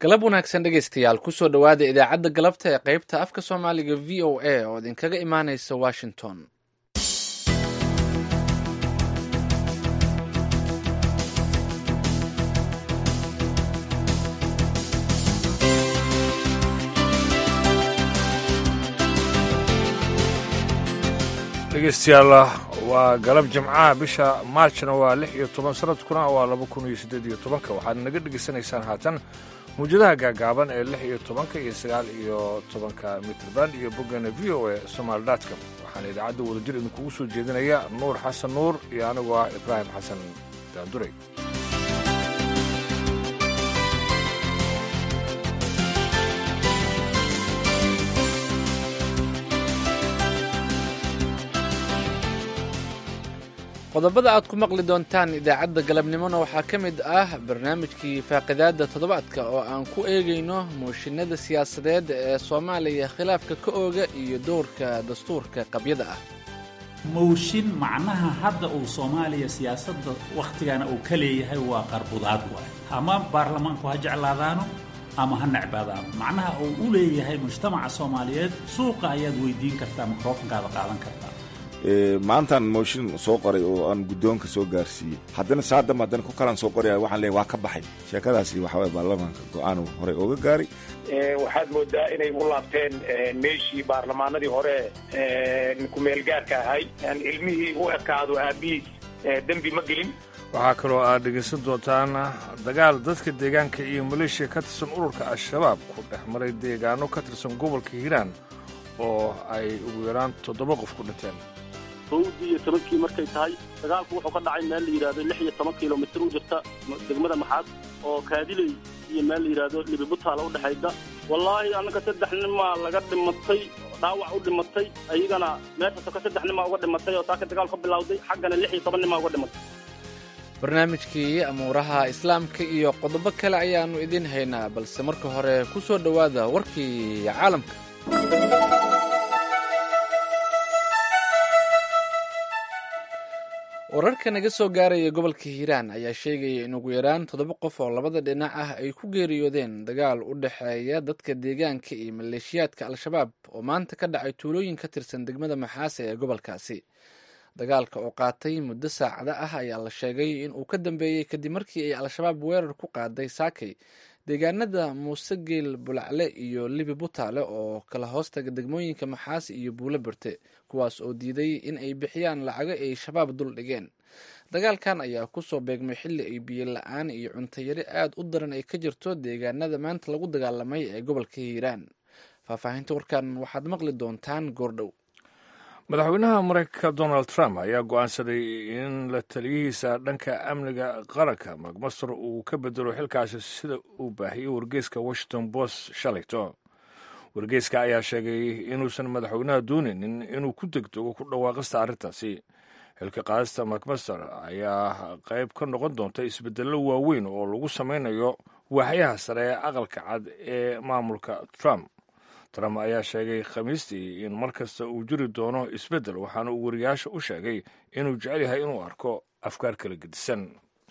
galab wanaagsan dhegaystayaal kusoo dhowaada idaacadda galabta ee qaybta afka soomaaliga v o a oo idinkaga imaanaysa washington. dhegeystayaal waa galab jimcaha bisha maarjna waa 16 sanadkuna waa 2018 waxaad naga dhegeysanaysaan haatan muujadaha gaagaaban ee 16 iyo 19 mitrban iyo boggana v o a somaali.com waxaana idaacadda wadajir idinkugu soo jeedinaya nuur xasan nuur iyo anigoo ah ibraahim xasan daanduray. qodobada aad ku maqli doontaan idaacadda galabnimona waxaa ka mid ah barnaamijkii faaqidaadda toddobaadka oo aan ku eegayno mooshinada siyaasadeed ee soomaaliya khilaafka ka ooga iyo dowrka dastuurka qabyada ah. mooshin macnaha hadda uu soomaaliya siyaasadda wakhtigana uu ka leeyahay waa qarbudaad waay ama baarlamaanku ha jeclaadaano ama ha necbaadaano macnaha uu u leeyahay mujtamaca soomaaliyeed suuqa ayaad weydiin kartaa mikrofonkaada qaadan kartaa. maantaan mooshin soo qoray oo aan guddoonka soo gaarsiiyey haddana saadama haddana ku kalaan soo qoraya waxaan leeyahay waa ka baxay sheekadaasi waxa waye baarlamaanka go-aanu horey ooga gaaray. waxaad moodaa inay u laabteen meeshii baarlamaanadii hore ku-meelgaarka ahay ilmihii u ekaado aabihiis dembi ma gelin. waxaa kaloo aad dhegaysan doontaan dagaal dadka deegaanka iyo maleeshiya ka tirsan ururka al-shabaab ku dhex maray deegaano ka tirsan gobolka hiiraan oo ay ugu yaraan 7 qof ku dhinteen. 12 markay tahay dagaalku wuxuu ka dhacay meel la yiraahdo 16 kiiloomitir u jirta degmada Maxaad oo Kaadiley iyo meel la yiraahdo Libibutaala u dhaxayda. wallaahi anaka 3 nin ma laga dhimatay dhaawac u dhimatay ayagana meesha ka 3 nin ma uga dhimatay oo taaka dagaal ka bilowday xaggana 16 nin ma uga dhimatay. barnaamijkii amuuraha islaamka iyo qodobo kale ayaanu idin haynaa balse marka hore ku soo dhowaada warkii caalamka. wararka naga soo gaaraya gobolka hiiraan ayaa sheegaya in ugu yaraan 7 qof oo labada dhinac ah ay ku geeriyoodeen dagaal u dhexeeya dadka deegaanka iyo maleeshiyaadka al-shabaab oo maanta ka dhacay tuulooyin ka tirsan degmada maxaase ee gobolkaasi. dagaalka oo qaatay muddo saacada ah ayaa la sheegay in uu ka dambeeyey kadib markii ay al-shabaab weerar ku qaaday saakay deegaanada muusegeel bulacle iyo libi butaale oo kala hoostaga degmooyinka maxaasi iyo buulo berte kuwaas oo diiday in ay bixiyaan lacago ay shabaab dul dhigeen. dagaalkan ayaa kusoo beegmay xilli ay biyo la-aan iyo cuntayari aad u daran ay ka jirto deegaanada maanta lagu dagaalamay ee gobolka hiiraan. faahfaahinta warkan waxaad maqli doontaan goordhow. madaxweynaha maraykanka donald trump ayaa go'aansaday in la taliyihiisa dhanka amniga qaranka macmaster uu ka bedelo xilkaasi sida uu baahiyey wargeyska washington post shalayto. wargeyska ayaa sheegay inuusan madaxweynaha doonaynin inuu ku degdego ku dhawaaqista arrintaasi. xilka qaadista macmaster ayaa qayb ka noqon doonta isbedello waaweyn oo lagu samaynayo waaxyaha sare ee aqalka cad ee maamulka trump ayaa sheegay khamiistii in mar kasta uu jiri doono isbeddel waxaana uu wariyaasha u sheegay inuu jecel yahay inuu arko afkaar kala gedisan.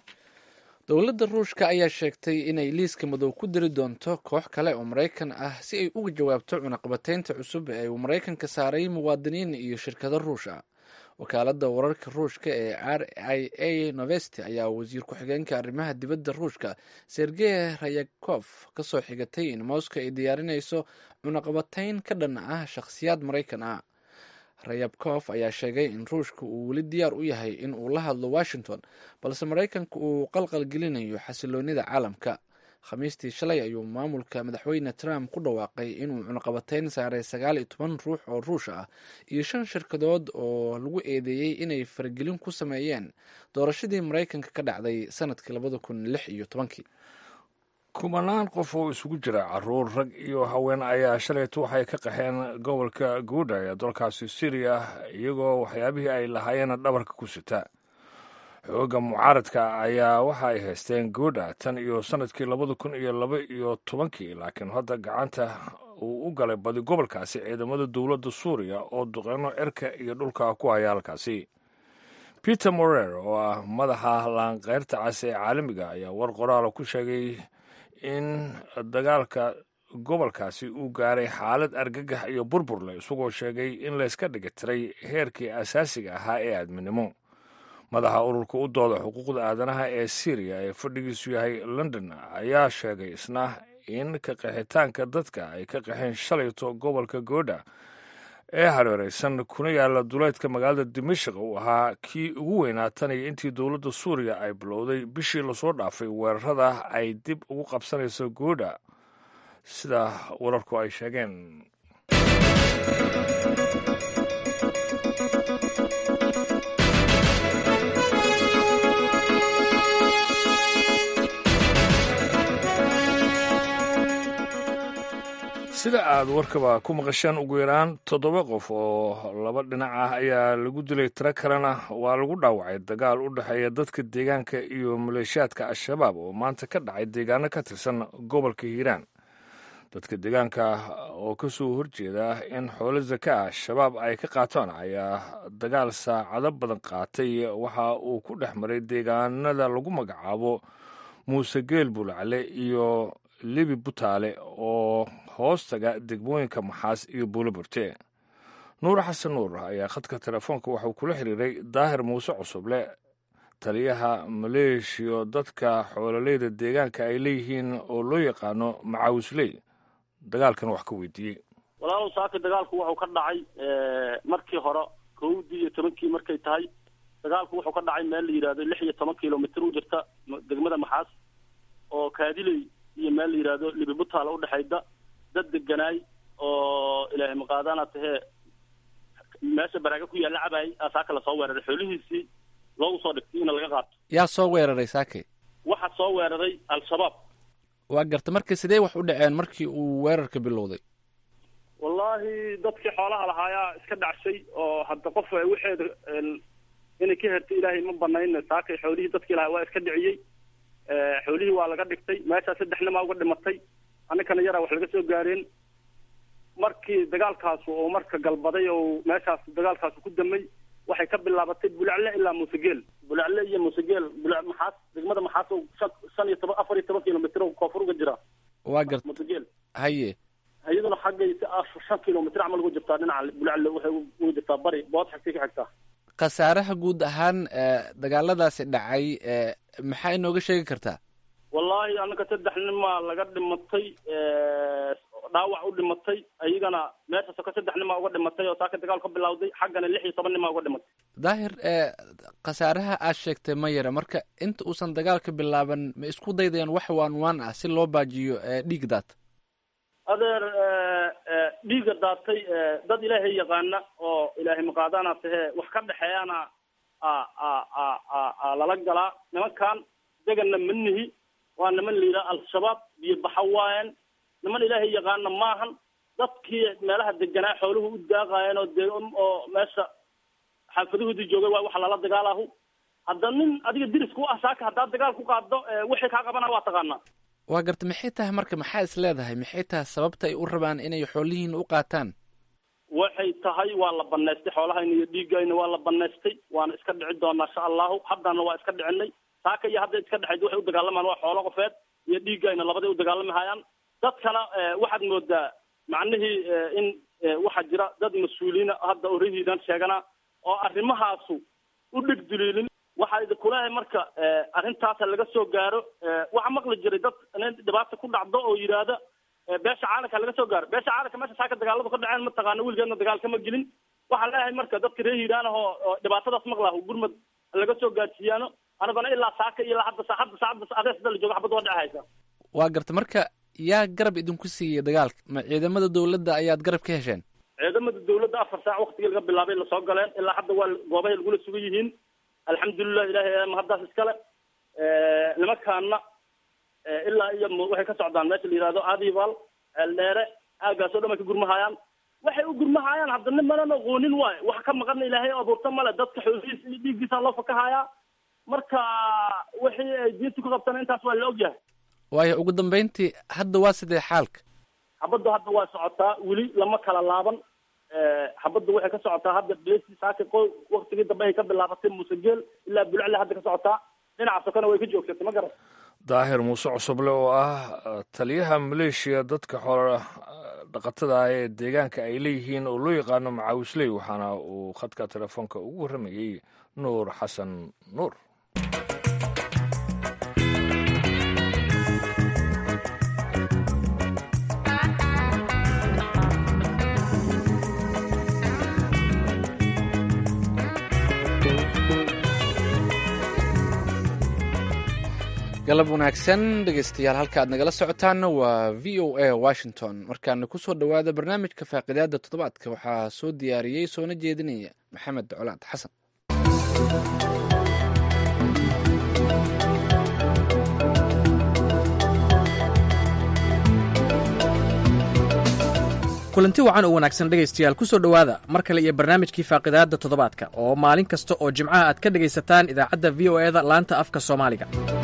dowladda ruushka ayaa sheegtay inay liiska madow ku diri doonto koox kale oo maraykan ah si ay uga jawaabto cunaqabataynta cusub ee uu maraykanka saaray muwaadiniin iyo shirkado ruush ah. wakaaladda wararka ruushka ee RIA Novosti ayaa wasiir ku-xigeenka arrimaha dibadda ruushka Sergey Ryabkov ka soo xigatay in Moscow ay diyaarinayso cunaqabatayn ka dhan ah shakhsiyaad Maraykan ah. Ryabkov ayaa sheegay in ruushka uu weli diyaar u yahay in uu la hadlo Washington balse Maraykanka uu qalqal gelinayo xasiloonida caalamka. khamiistii shalay ayuu maamulka madaxweyne Trump ku dhawaaqay inuu cunaqabatayn saaray 19 ruux oo ruush ah iyo 5 shirkadood oo lagu eedeeyey inay faragelin ku sameeyeen doorashadii Maraykanka ka dhacday sanadkii 2016. kumanaan qof oo isugu jira carruur rag iyo haween ayaa shalayto waxay ka qaxeen gobolka Guuda ee dalkaasi Syria iyagoo waxyaabihii ay lahaayeen dhabarka ku sita. xoogga mucaaradka ayaa waxa ay haysteen Guuda tan iyo sanadkii 2012 laakiin hadda gacanta uu u galay badi gobolkaasi ciidamada dowladda Suuriya oo duqeyno cirka iyo dhulka ku haya halkaasi. Peter Morer oo ah madaxa laanqeyrta cas ee caalamiga ayaa war qoraal ku sheegay in dagaalka gobolkaasi uu gaaray xaalad argagax iyo burbur leh, isagoo sheegay in layska dhiga tiray heerkii asaasiga ahaa ee aadminimo. madaxa ururka u dooda xuquuqda aadanaha ee syriya ee fadhigiisu yahay london ayaa sheegay isna in ka qaxitaanka dadka ay ka qaxeen shalayto gobolka goodha ee hareeraysan kuna yaala duleedka magaalada dimashq uu ahaa kii ugu weynaa tan iyo intii dowladda suuriya ay bilowday bishii lasoo dhaafay weerarada ay dib ugu qabsanayso goodha sida wararku ay sheegeen. sida aad warkaba ku maqasheen, ugu yaraan 7 qof oo 2 dhinac ah ayaa lagu dilay, tiro kalena waa lagu dhaawacay dagaal u dhexeeya dadka deegaanka iyo maleeshiyaadka al-shabaab oo maanta ka dhacay deegaano ka tirsan gobolka hiiraan. dadka deegaanka oo ka soo horjeeda in xoolo zaka ah shabaab ay ka qaataan ayaa dagaal saacado badan qaatay waxa uu ku dhex maray deegaanada lagu magacaabo muuse geel bulacle iyo libi butaale oo hoostaga degmooyinka maxaas iyo buuloburte. nuur xasan nuur ayaa khadka telefoonka waxuu kula xiriiray daahir muuse cusuble, taliyaha maleeshiyo dadka xoololeyda deegaanka ay leeyihiin oo loo yaqaano macaawisley, dagaalkan wax ka weydiiyey. walaalow saaka dagaalku wuxuu ka dhacay markii hore 11 markay tahay dagaalku wuxuu ka dhacay meel la yiraahdo 16 kilomitir u jirta degmada maxaas oo kaadiley iyo meel la yiraahdo libi butaale u dhaxayda. dad deganaay oo ilaahay maqaadana tahay meesha baraaga ku yaala cabay saaka la soo weeraray, xoolihiisii loo soo dhigtay in laga qaato. yaa soo weeraray saake? waxa soo weeraray al-shabaab. waa garta markii sidee wax u dhaceen markii uu weerarka bilowday? wallahi dadkii xoolaha lahaaya iska dhacshay oo hadda qof waxeed inay ka hertay ilaahay ma banayn. saaka xoolihii dadkii lahaa waa iska dhiciyey, xoolihii waa laga dhigtay. meesha 3 nin uga dhimatay, annagana yaraa wax laga soo gaareen. markii dagaalkaas oo marka galbaday oo meeshaas dagaalkaas ku damay waxay ka bilaabatay bulacle ilaa muusegeel. bulacle iyo muusegeel maxaas degmada maxaas oo 14 kilomitir oo koonfur uga jira. waa garta muusegeel haye hayaduna xaggaysa 5 kilomitir camal uga jirtaa dhinaca bulacle waxay uga jirtaa bari bood xigtay ka xigtaa. khasaaraha guud ahaan dagaaladaasi dhacay maxaa inooga sheegi kartaa? wallahi annaka 3 nin ma laga dhimatay, dhaawac u dhimatay. ayagana meesha soo ka 3 nin ma uga dhimatay oo saaka dagaal ka bilowday, xaggana 16 nin ma uga dhimatay. daahir khasaaraha aad sheegtay ma yara, marka inta uusan dagaalka bilaaban ma isku daydayaan wax waan ah si loo baajiyo dhiig daad? adeer dhiiga daatay dad ilaahay yaqaana oo ilaahay maqaadana tahay wax ka dhaxeeyana lala galaa. nimankan deganna manihi waa niman liila al-shabaab biyo baxa waayeen, niman ilaahay yaqaana maahan. dadkii meelaha deganaa xooluhu u daaqaayeen oo meesha xaafaduhudi joogay waa waxa lala dagaalahu. hadda nin adiga dirisku ah saaka haddaad dagaal ku qaado wixii kaa qabana waa taqaanaa. waa garta maxay tahay marka, maxaa is leedahay maxay tahay sababta ay u rabaan inay xoolihiin u qaataan? waxay tahay waa la banaystay xoolahayna iyo dhiigayna waa la banaystay, waana iska dhici doonaa insha allahu. haddana waa iska dhicinay. saaka iyo hadda iska dhexayd waxay u dagaalamaan waa xoolo qofeed iyo dhiigayna labaday u dagaalami hayaan. dadkana waxaad moodaa macnihii in waxaa jira dad mas-uuliyiin hadda orahiidan sheegana oo arrimahaasu u dhegduliilin. waxaa idinkuleehay marka arrintaasa laga soo gaaro. waxaa maqli jiray dad in dhibaata ku dhacdo oo yidhaahda beesha caalamka laga soo gaaro. beesha caalamka meesha saaka dagaaladu ka dhaceen mataqaana weligeedna dagaal kama gelin. waxaa leeyahay marka dadka reer hiiraan oo dhibaatadaas maqlaaho gurmad laga soo gaarsiiyaano. anagona ilaa saaka iyo ilaa hadda saacadda adeesda la jooga xabad waa dhacaysa. waa garta marka yaa garab idinku siiyey dagaalka? ma ciidamada dawladda ayaad garab ka hesheen? ciidamada dawladda 4 saac waqtigii laga bilaabay la soo galeen ilaa hadda waa goobahay lagula sugan yihiin. alxamdulilah ilaahay ma haddaas iskale. nimankaana ilaa iyo waxay ka socdaan meesha la yihahdo adival eldheere aagaasoo dhan ay ka gurmahayaan. waxay u gurmahayaan hadda nin manan aqoonin waayo wax ka maqan ilaahay abuurta male. dadka xoolihiisa iyo dhiiggiisa loo fakahayaa. marka wixii ay diinta ku qabtana intaas waa la ogyahay. waayo ugu dambeyntii hadda waa sidee xaalka? xabaddu hadda waa socotaa, weli lama kala laaban. xabaddu waxay ka socotaa hadda beesi saaka waqtigii dambe ay ka bilaabatay muusegeel ilaa bulacle hadda ka socotaa. dhinaca sokona way ka joogsatay ma garan. daahir muuse cusuble oo ah taliyaha maleeshiya dadka xoolo dhaqatada ah ee deegaanka ay leeyihiin oo loo yaqaano macaawisley waxaana uu khadka telefoonka ugu warramayey nuur xasan nuur. galab wanaagsan dhegeystayaal, halka aad nagala socotaanna waa v o a washington. markaana kusoo dhowaada barnaamijka faaqidaada toddobaadka. waxaa soo diyaariyey soona jeedinaya maxamed colaad xasan. kulanti wacan oo wanaagsan dhegaystayaal, ku soo dhowaada mar kale iyo barnaamijkii faaqidaadda toddobaadka oo maalin kasta oo jimcaha aad ka dhegaysataan idaacadda v o e da laanta afka soomaaliga.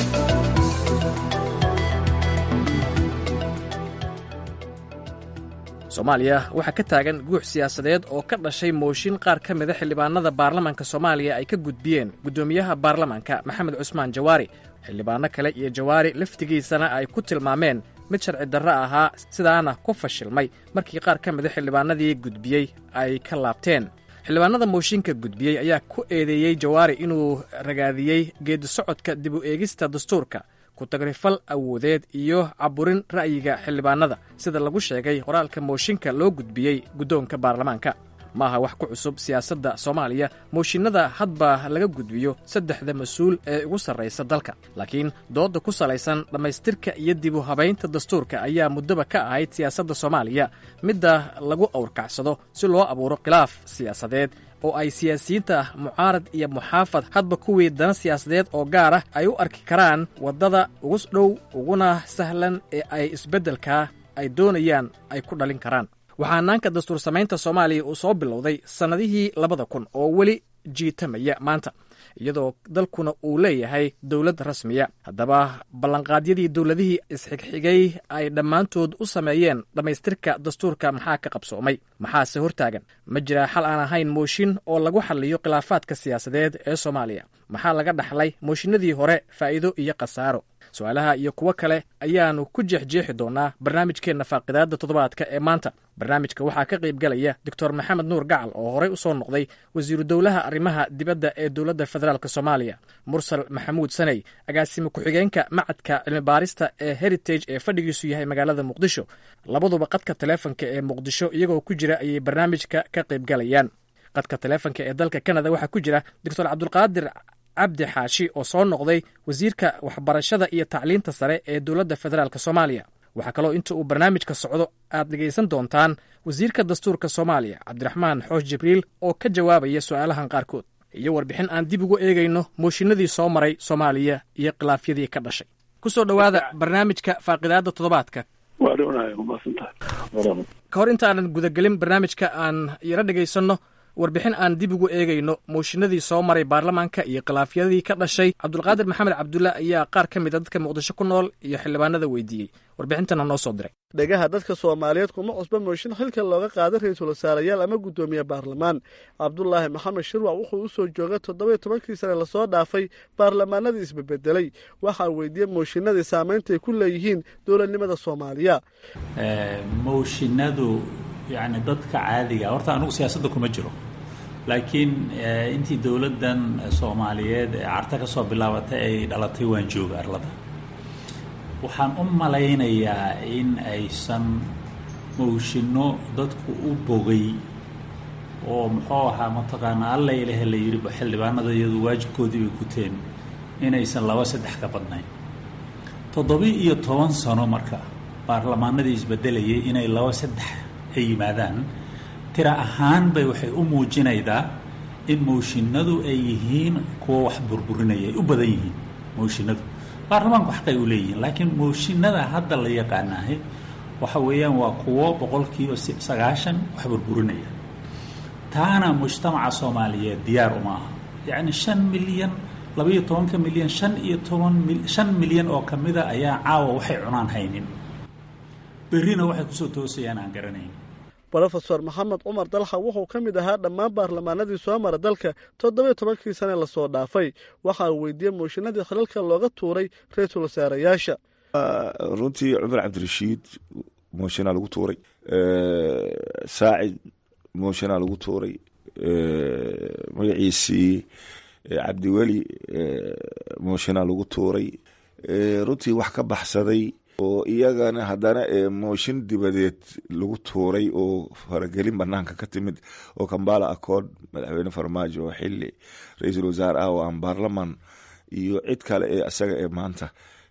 soomaaliya waxaa ka taagan guux siyaasadeed oo ka dhashay mooshin qaar ka mida xildhibaanada baarlamaanka soomaaliya ay ka gudbiyeen guddoomiyaha baarlamaanka maxamed cusmaan jawaari. xildhibaano kale iyo jawaari laftigiisana ay ku tilmaameen mid sharci darro ahaa, sidaana ku fashilmay markii qaar ka mida xildhibaanadii gudbiyey ay ka laabteen. xildhibaanada mooshinka gudbiyey ayaa ku eedeeyey jawaari inuu ragaadiyey geedi socodka dib u eegista dastuurka, ku-tagrifal awoodeed iyo caburin ra'yiga xildhibaanada sida lagu sheegay qoraalka mooshinka loo gudbiyey guddoonka baarlamaanka. maaha wax ku cusub siyaasadda soomaaliya mooshinnada hadba laga gudbiyo saddexda mas-uul ee ugu sarraysa dalka, laakiin doodda ku salaysan dhammaystirka iyo dib u habaynta dastuurka ayaa muddaba ka ahayd siyaasadda soomaaliya midda lagu awrkacsado si loo abuuro khilaaf siyaasadeed oo ay siyaasiyiinta mucaarad iyo muxaafad hadba kuwii dana siyaasadeed oo gaar ah ay u arki karaan waddada ugu dhow uguna sahlan ee ay isbeddelka ay doonayaan ay ku dhalin karaan. waxaa hannaanka dastuur samaynta soomaaliya uu soo bilowday sannadihii 2000 oo weli jiitamaya maanta, iyadoo dalkuna uu leeyahay dowlad rasmiya. haddaba ballanqaadyadii dowladihii isxigxigay ay dhammaantood u sameeyeen dhammaystirka dastuurka maxaa ka qabsoomay, maxaase hortaagan? ma jiraa xal aan ahayn mooshin oo lagu xalliyo khilaafaadka siyaasadeed ee soomaaliya? maxaa laga dhaxlay mooshinadii hore, faa'iido iyo khasaaro? su-aalaha iyo kuwo kale ayaannu ku jeexjeexi doonnaa barnaamijkeenna faaqidaadda toddobaadka ee maanta. barnaamijka waxaa ka qayb galaya doctor maxamed nuur gacal oo horey u soo noqday wasiiru dowlaha arrimaha dibadda ee dowladda federaalk soomaaliya, mursal maxamuud saney, agaasime ku-xigeenka macadka cilmibaarista ee heritage ee fadhigiisu yahay magaalada muqdisho. labaduba qadka taleefonka ee muqdisho iyagoo ku jira ayay barnaamijka ka qayb galayaan. qadka taleefonka ee dalka kanada waxaa ku jira doctor cabdulqaadir cabdi xaashi oo soo noqday wasiirka waxbarashada iyo tacliinta sare ee dowladda federaalk soomaaliya. waxaa kaloo inta uu barnaamijka socdo aad dhegaysan doontaan wasiirka dastuurka soomaaliya cabdiraxmaan xoosh jibriil oo ka jawaabaya su'aalahan qaarkood, iyo warbixin aan dib ugu eegayno mooshinadii soo maray soomaaliya iyo khilaafyadii ka dhashay. ku soo dhowaada barnaamijka faaqidaadda toddobaadka. ka hor intaanan gudagelin barnaamijka aan yaro dhegaysanno warbixin aan dib ugu eegayno mooshinadii soo maray baarlamaanka iyo khilaafyadii ka dhashay. cabdulqaadir maxamed cabdulla ayaa qaar ka mida dadka muqdisho ku nool iyo xildhibaanada weydiiyey. warbixintana noo soo diray. dhegaha dadka soomaaliyeed kuma cusba mooshin xilka looga qaaday ra-iisul wasaarayaal ama guddoomiye baarlamaan. cabdulaahi maxamed shirwac wuxuu u soo joogay 17 sane lasoo dhaafay baarlamaanadii isbebedelay. waxaa weydiiyey mooshinadii saamayntaay ku leeyihiin dowladnimada soomaaliya. mooshinadu yani dadka caadiga horta anugu siyaasadda kuma jiro, laakiin intii dowladdan soomaaliyeed ee carta ka soo bilaabatay ay dhalatay waan jooga arlada. waxaan u malaynayaa in aysan mooshinno dadku u bogay oo muxuu ahaa mataqaanaa alla ilahe la yidhi xildhibaanada iyadu waajibkoodii bay guteen inaysan 2-3 ka badnayn. 17 sano marka baarlamaanadii isbedelayay inay 2-3 ay yimaadaan tira ahaan bay waxay u muujinaydaa in mooshinadu ay yihiin kuwa wax burburinaya, ay u badan yihiin mooshinadu. baarlamaanku xaqay u leeyihiin, laakiin mooshinada hadda la yaqaanahay waxa weeyaan waa kuwo 90% wax burburinaya. taana mujtamaca soomaaliyeed diyaar uma aha. yacni 5 milyan 12 milyan 5 milyan oo ka mida ayaa caawa waxay cunaan haynin, berrina waxay kusoo toosayaan aan garanayn. brofesor maxamed cumar dalxa wuxuu ka mid ahaa dhammaan baarlamaanadii soo mara dalka 17 sane lasoo dhaafay waxa uu weydiiyey mooshinadii khilalka looga tuuray ra-iisul wasaarayaasha runtii cumar cabdirashiid mooshinaa lagu tuuray saacid mooshinaa lagu tuuray magaciisii cabdiweli mooshinaa lagu tuuray runtii wax ka baxsaday oo iyagana haddana mooshin dibadeed lagu tuuray oo faragelin banaanka ka timid oo kambala accord madaxweyne farmaajo oo xili ra-iisul wasaare ah oo aan baarlaman iyo cid kale ee isaga ee maanta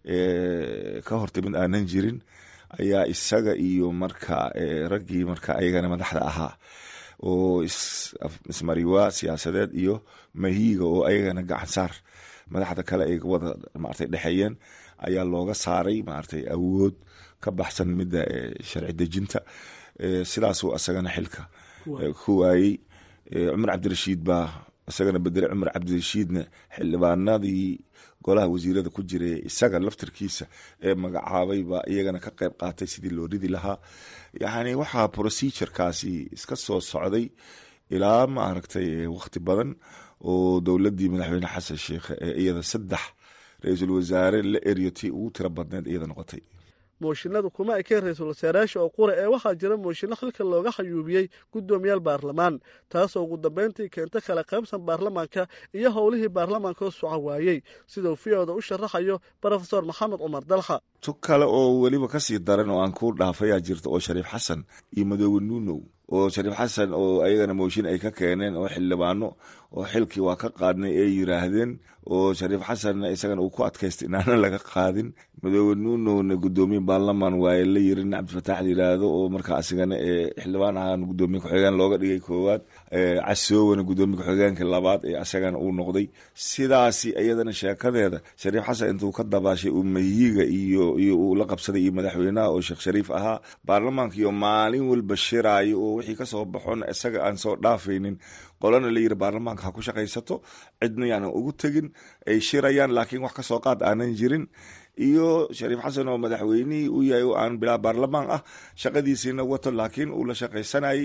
ka hortimid aanan jirin ayaa isaga iyo marka raggii marka ayagana madaxda ahaa oo ismariwaa siyaasadeed iyo mahiiga oo ayagana gacansaar madaxda kale ay wada maartay dhexeeyeen ayaa looga saaray maartay awood ka baxsan midda sharci dejinta sidaasuu asagana xilka ku waayey cumar cabdirashiid baa isagana bedelay cumar cabdirashiidna xildhibaanadii golaha wasiirada ku jiray isaga laftirkiisa ee magacaabay baa iyagana ka qayb qaatay sidii loo ridi lahaa yacni waxaa procedurekaasi iska soo socday ilaa maaragtay waqti badan oo dowladdii madaxweyne xasan sheekh ee iyada 3 ra-iisul wasaare la eryotii ugu tiro badneed iyada noqotay mooshinadu kuma ekeen ra-iisul wasaarayaasha oo qura ee waxaa jira mooshinno xilka looga xayuubiyey guddoomiyaal baarlamaan taasoo ugu dambeyntii keenta kala qaybsan baarlamaanka iyo howlihii baarlamaanka oo soco waayey siduu fiyooda u sharaxayo brofesor maxamed cumar dalxa tu kale oo weliba kasii daran oo aan ku dhaafayaa jirta oo shariif xasan iyo madoobe nuunow oo shariif xasan oo ayagana mooshin ay ka keeneen oo xildhibaano oo xilkii waa ka qaadnay ay yiraahdeen oo shariif xasanna isagana uu ku adkaystay inaana laga qaadin madoobe nuunowna guddoomiye baarlamaan waaye la yirin cabdifataax la yiraahdo oo markaa asigana xildhibaan ahaan guddoomiye ku-xigeen looga dhigay koowaad casoowana guddoomiye ku-xigeenka labaad ee asagana uu noqday sidaasi iyadana sheekadeeda shariif xasan intuu ka dabaashay uu mahiiga iyo uu la qabsaday iyo madaxweynaha oo sheekh shariif ahaa baarlamaanka iyo maalin walba shiraayo oo wixii ka soo baxona isaga aan soo dhaafaynin qolana la yiri baarlamaanka ha ku shaqaysato cidna yaanan ugu tegin ay shirayaan laakiin wax ka soo qaad aanan jirin iyo shariif xasan oo madaxweynihii u yahay oo aan bilaa baarlamaan ah shaqadiisiina wato laakiin uu la shaqaysanayay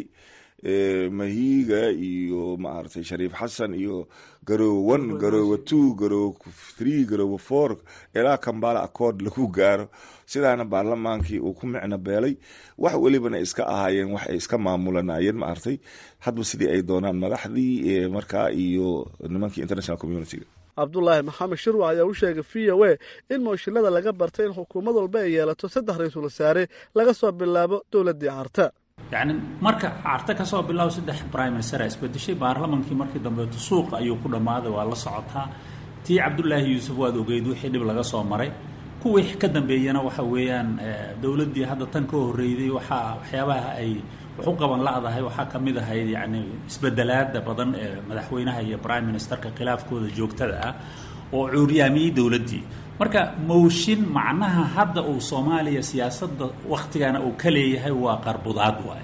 mahiiga iyo maaragtay shariif xasan iyo garoowe 1 garoowe 2 garoowe 3 garoowe 4 ilaa kambala accord lagu gaaro sidaana baarlamaankii uu ku micno beelay wax welibana iska ahaayeen wax ay iska maamulanayeen maaragtay hadba sidii ay doonaan madaxdii markaa iyo nimankii international community cabdulaahi maxamed shirwa ayaa u sheegay VOA in mooshinada laga bartay in xukuumad walba ay yeelato 3 ra-iisul wasaare laga soo bilaabo dowladii carta يعني marka carta ka soo bilaw 3 prime minister isbedeshay baarlamankii markii dambe suuq ayuu ku dhamaaday waa la socotaa tii Cabdullaahi Yuusuf waad ogeyd wixii dib laga soo maray kuwii ka dambeeyana waxa weeyaan dawladii hadda tan ka horeeyay waxyaabaha ay wuxuu qaban laadahay waxa kamid ahayd yani isbedelaada badan ee madaxweynaha iyo prime ministerka khilaafkooda joogtada ah oo cuuryaamiyay dawladii marka mooshin macnaha hadda uu Soomaaliya siyaasadda waqtigana uu ka leeyahay waa qarbudaad waay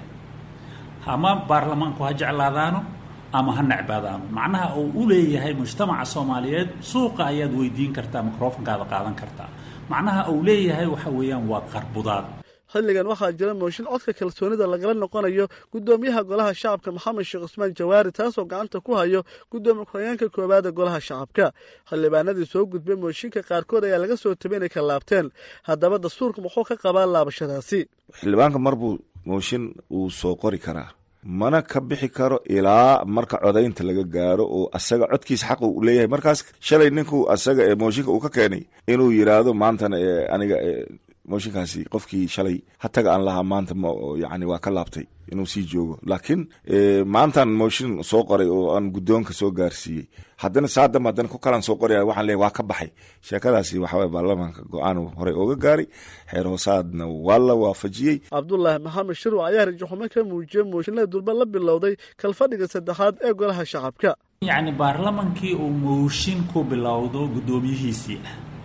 ama baarlamaanku ha jeclaadaano ama ha nacbaadaano macnaha uu u leeyahay mujtamaca Soomaaliyeed suuqa ayaad weydiin kartaa mikrofoonkaada qaadan kartaa macnaha uu leeyahay waxa weeyaan waa qarbudaad xilligan waxaa jira mooshin codka kalsoonida lagala noqonayo guddoomiyaha golaha shacabka maxamed sheekh cusmaan jawaari taasoo gacanta ku hayo guddoomiye ku-xigeenka koowaad ee golaha shacabka xildhibaanadii soo gudbay mooshinka qaarkood ayaa laga soo tabay inay ka laabteen haddaba dastuurka muxuu ka qabaa laabashadaasi xildhibaanka marbuu mooshin uu soo qori karaa mana ka bixi karo ilaa marka codaynta laga gaaro oo asaga codkiisa xaq uu leeyahay markaas shalay ninkuu asaga ee mooshinka uu ka keenay inuu yiraahdo maantana aniga mooshinkaasi qofkii shalay hataga aan lahaa maanta yani waa ka laabtay inuu sii joogo laakiin maantaan mooshin soo qoray oo aan guddoonka soo gaarsiiyey haddana saadama haddana ku kalaan soo qoraya waxaan leeyahay waa ka baxay sheekadaasi waxaway baarlamaanka go-aan horey ooga gaaray xeer hoosaadna waa la waafajiyey cabdulaahi maxamed shirwa ayaa rajaxumo ka muujiyey mooshinada durba la bilowday kalfadhiga 3aad ee golaha shacabka yani baarlamankii uu mooshin ku bilowdo guddoomiyihiisii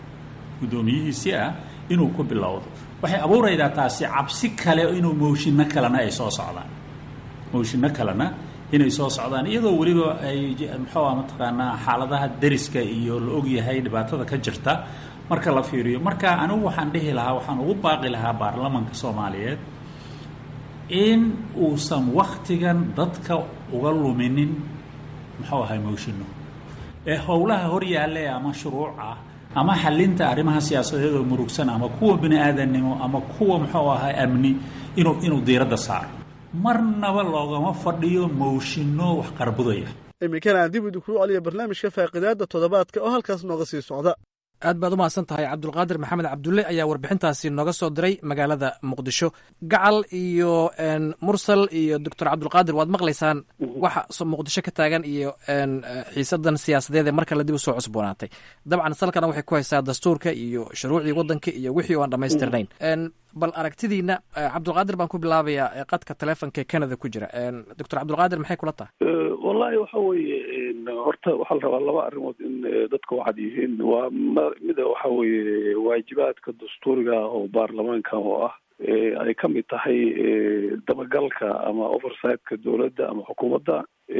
ah inuu ku bilowdo waxay abuuraydaa taasi cabsi kale inuu mooshinno kalena ay soo socdaan mooshinno kalena inay soo socdaan iyadoo weliba ay muxuu ah mataqaanaa xaaladaha deriska iyo la ogyahay dhibaatada ka jirta marka la fiiriyo marka anigu waxaan dhihi lahaa waxaan ugu baaqi lahaa baarlamanka Soomaaliyeed in uusan waktigan dadka uga luminin muxuu ahay mooshinno ee howlaha hor yaalla ama shuruuc ah ama xalinta arrimaha siyaasadeed oo murugsan ama kuwa bini aadannimo ama kuwa muxuu ahay amni inuu diiradda saaro marnaba loogama fadhiyo mooshinno wax qarbudaya iminkana aan dib idinku celiya barnaamijka faaqidaadda toddobaadka oo halkaas nooga sii socda aad baad u mahadsan tahay cabdulqaadir maxamed cabdulle ayaa warbixintaasi nooga soo diray magaalada muqdisho. Gacal iyo mursal iyo doctor cabdulqaadir waad maqlaysaan waxa muqdisho ka taagan iyo xiisadan siyaasadeed ee markale dib u soo cusboonaatay. dabcan salkana waxay ku haysaa dastuurka iyo shuruucdii waddanka iyo wixii aan dhammaystirnayn. bal aragtidiina cabdulqaadir baan ku bilaabayaa qadka telefonka ee Canada ku jira. doctor cabdulqaadir maxay kula tahay? wallahi waxa weeye horta waxaa la rabaa laba arrimood in dadka waxaad yihiin waa mida waxa weeye waajibaadka dastuuriga oo baarlamaanka oo ah ay ka mid tahay dabagalka ama oversightka dowladda ama xukuumadda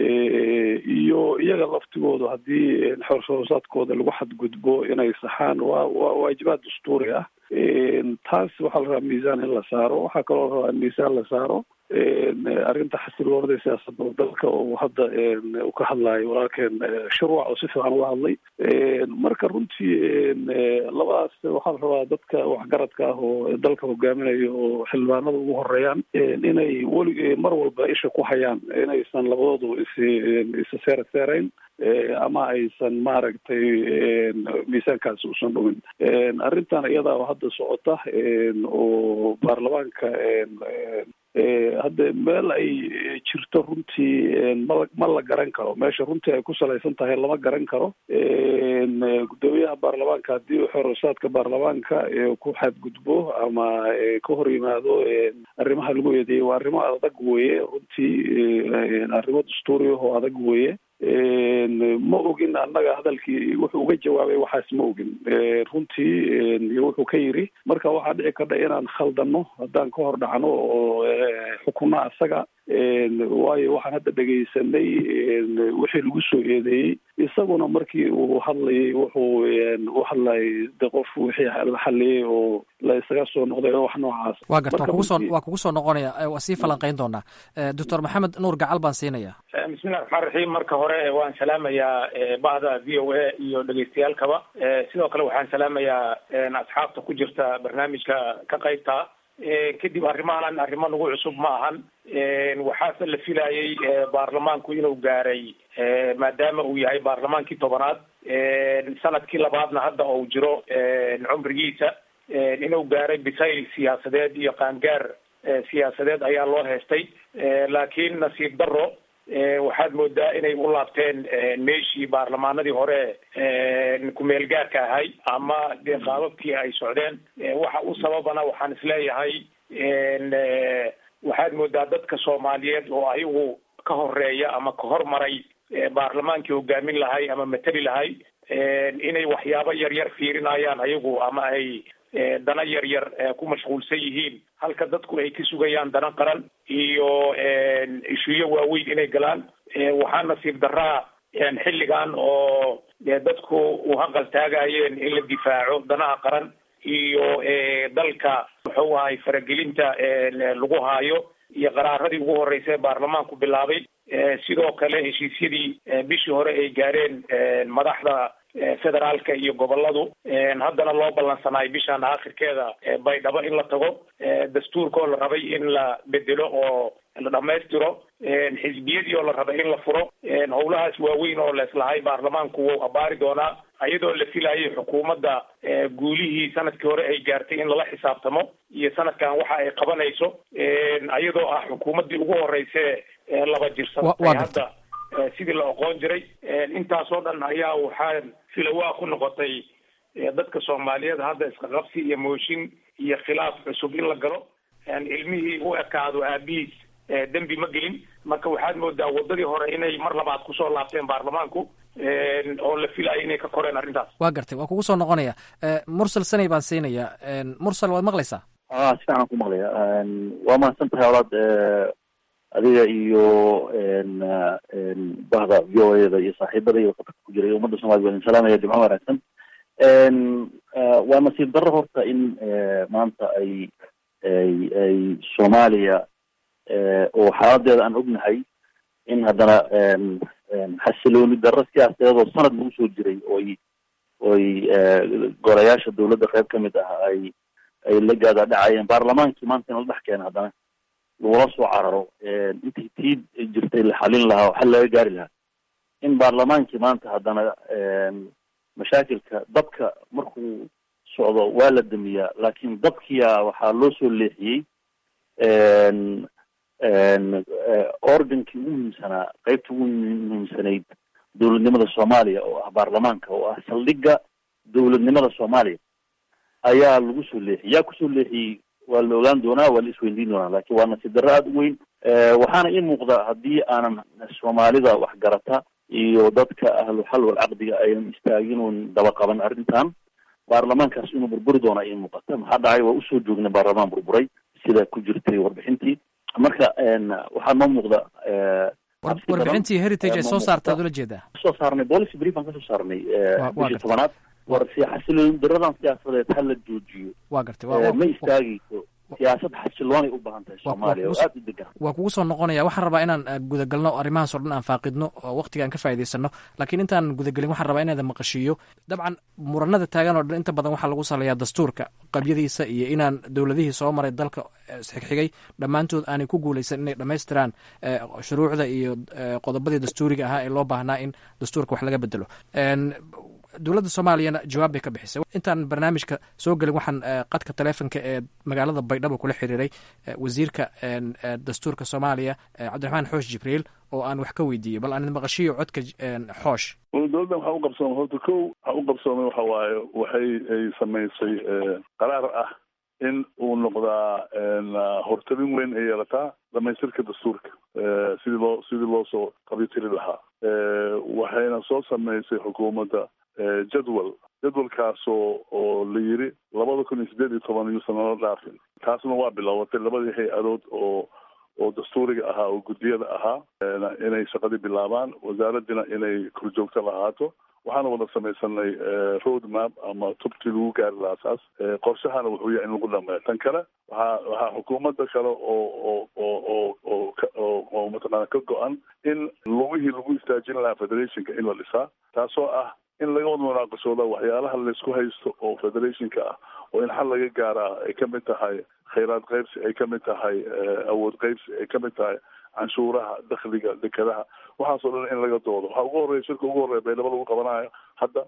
iyo iyaga laftigoodu haddii xorshoosaadkooda lagu xadgudbo inay saxaan waa waajibaad dastuuri ah. taas waxaa la rabaa miisaan in la saaro. waxaa kaloo la rabaa in miisaan la saaro arrinta xasiloonida siyaasadda dalka oo hadda uu ka hadlayo walaalkeen shuruuc oo si fiican uga hadlay. marka runtii labadaas waxaa la rabaa dadka waxgaradka ah oo dalka hogaaminaya oo xildhibaanada ugu horeeyaan inay mar walba isha ku hayaan inaysan labadoodu isa seerayn ama aysan maaragtay miisaankaasi usan dhumin. arrintan iyada oo hadda socota oo baarlamaanka hadda meel ay jirto runtii ma la garan karo. meesha runtii ay ku salaysan tahay lama garan karo. gudoomiyaha baarlamaanka haddii xorsaadka baarlamaanka ku xadgudbo ama ka hor yimaado arrimaha lagu eedeeyey waa arrimo adag weeye runtii arrimo dastuuri oo adag weeye. ma ogin annaga hadalkii wuxuu uga jawaabay waxaas ma ogin runtii iyo wuxuu ka yiri. marka waxaa dhici karta inaan khaldano haddaan ka hor dhacno oo xukunno asaga waayo waxaan hadda dhegaysanay wixii lagu soo eedeeyey isaguna markii uu hadlayay wuxuu u hadlayay de qof wixii la xaliyey oo la isaga soo noqday wax noocaas. waa garta waa kugu soo noqonaya waa sii falanqayn doonaa. doctor maxamed nuur gacal baan siinaya. bismillahi raxmaan raxiim. marka hore waan salaamayaa bahda v o a iyo dhegeystayaalkaba. sidoo kale waxaan salaamayaa asxaabta ku jirta barnaamijka ka qaybta. kadib arrimahan arrimo nagu cusub ma ahan. waxaase la filayay baarlamaanku inuu gaaray maadaama uu yahay baarlamaankii 10aad sanadkii 2aadna hadda uu jiro cumrigiisa inuu gaaray bisayl siyaasadeed iyo qaangaar siyaasadeed ayaa loo heestay. laakiin nasiib darro waxaad moodaa inay u laabteen meeshii baarlamaanadii hore kumeel gaarka ahay ama dee qaababkii ay socdeen. waxa u sababana waxaan isleeyahay waxaad moodaa dadka Soomaaliyeed oo ayagu ka horeeya ama ka hormaray baarlamaankii hogaamin lahay ama matali lahay inay waxyaabo yaryar fiirinayaan ayagu ama ay dana yaryar ku mashquulsan yihiin halka dadku ay ka sugayaan dana qaran iyo ishuyo waaweyn inay galaan. waxaa nasiib daraa xilligan oo dadku u hanqal taagayeen in la difaaco danaha qaran iyo dalka muxuu ahay faragelinta lagu haayo iyo qaraaradii ugu horeysay baarlamaanku bilaabay. sidoo kale heshiisyadii bishii hore ay gaareen madaxda federaalka iyo goboladu haddana loo ballansanaay bishan aakhirkeeda baydhabo in la tago. dastuurkoo la rabay in la bedelo oo la dhammaystiro. xisbiyadii oo la rabay in la furo. howlahaas waaweyn oo la islahay baarlamaanku wuu abaari doonaa iyadoo la filayay xukuumadda guulihii sanadkii hore ay gaartay in lala xisaabtamo iyo sanadkan waxa ay qabanayso iyadoo ah xukuumaddii ugu horreysay laba jirsanatay hadda sidii la oqoon jiray. intaasoo dhan ayaa waxaa filawaa ku noqotay dadka Soomaaliyeed hadda iska qabsi iyo mooshin iyo khilaaf cusub in la galo. ilmihii u ekaado aabihiis dembi ma gelin. marka waxaad moodaa wadadii hore inay mar labaad kusoo laabteen baarlamaanku oo la filayo inay ka koreen arrintaas. waa gartay waa kugu soo noqonaya. mursal sanay baan siinaya. mursal waad maqlaysaa? si fiican ku maqlaya. waa mahadsan tahay walaad adiga iyo bahda v o a da iyo saaxiibada iyo qatarka ku jira iyo ummadda Soomaaliya waan salaamaya. jimco wanaagsan. waa nasiib darro horta in maanta ay Soomaaliya oo xaaladeeda aan ognahay in haddana xasilooni darro siyaasadeed oo sanad lagu soo jiray oy golayaasha dawladda qayb ka mid ah ay la gaada dhacayeen baarlamaankii maanta in la dhex keena haddana lagula soo cararo intii tii jirtay la xalin lahaa oo xal laga gaari lahaa in baarlamaankii maanta haddana mashaakilka dabka markuu socdo waa la damiyaa laakiin dabkiya waxaa loo soo leexiyey organkii ugu muhiimsanaa qaybta ugu muhiimsanayd dawladnimada soomaaliya oo ah baarlamaanka oo ah saldhigga dawladnimada soomaaliya ayaa lagu soo leexiyey yaa kusoo leexiyey waa la ogaan doonaa waa la isweydiin doonaa laakiin waa nasiib darro aada u weyn waxaana ii muuqda haddii aanan soomaalida waxgarata iyo dadka ahlu xal wal caqdiga aynan istaagin oon daba qaban arrintan baarlamaankaas inuu burburi doonaa ii muuqata maxaa dhacay waa usoo joognay baarlamaan burburay sida ku jirtay warbixintii marka waxaa noo muuqda warbixintii heritage ay soo saarta ad ula jeedaa soo saarnay policy brief aan kasoo saarnay bishii tobanaad war xasilooni daradan siyaasadeed ha la joojiyo waa gartay ma istaagayso siyaasad xasiloonay u baahan tahay soomaaliya oo aada u degan waa kugu soo noqonaya waxaan rabaa inaan gudagalno arrimahaas oo dhan aan faaqidno oo waqtiga aan ka faa'idaysano laakiin intaan gudagelin waxaan rabaa inaada maqashiiyo dabcan muranada taagan oo dhan inta badan waxaa lagu saleeyaa dastuurka qabyadiisa iyo inaan dowladihii soo maray dalka isxigxigay dhammaantood aanay ku guulaysan inay dhammaystiraan shuruucda iyo qodobadii dastuuriga ahaa ee loo baahnaa in dastuurka wax laga bedelo dowladda soomaaliyana jawaab bay ka bixisay intaan barnaamijka soo gelin waxaan qadka taleefonka ee magaalada baydhabo kula xiriiray wasiirka dastuurka soomaaliya cabdiraxmaan xoosh jibriil oo aan wax ka weydiiyey bal aan maqashiyo codka xoosh dowladdan waxaa u qabsoomay horta kow waxaa u qabsoomay waxa waaye waxay ay samaysay qaraar ah in uu noqdaa hortabin weyn ay yeelataa dhamaystirka dastuurka sidii loo soo qabyotiri lahaa waxayna soo samaysay xukuumadda jadwalkaasoo oo la yiri 2018 yuusan nala dhaafin taasna waa bilowatay labadii hay-adood oo dastuuriga ahaa oo guddiyada ahaa inay shaqadii bilaabaan wasaaraddina inay korjoogto lahaato waxaana wada samaysanay road map ama tubtii lagu gaari lahaa saas qorshahana wuxuu yahay in lagu dhameeyo tan kale waxaa xukuumadda kale oo mataqaana ka go-an in lugihii lagu istaajin lahaa federationka in la dhisaa taasoo ah in laga wada munaaqashooda waxyaalaha laysku haysto oo federationka ah oo in xal laga gaaraa ay ka mid tahay khayraad qaybsi ay ka mid tahay awood qaybsi ay ka mid tahay canshuuraha dakhliga dekadaha waxaasoo dhan in laga doodo waxaa ugu horreeya shirka ugu horreeya baydhabo lagu qabanayo hadda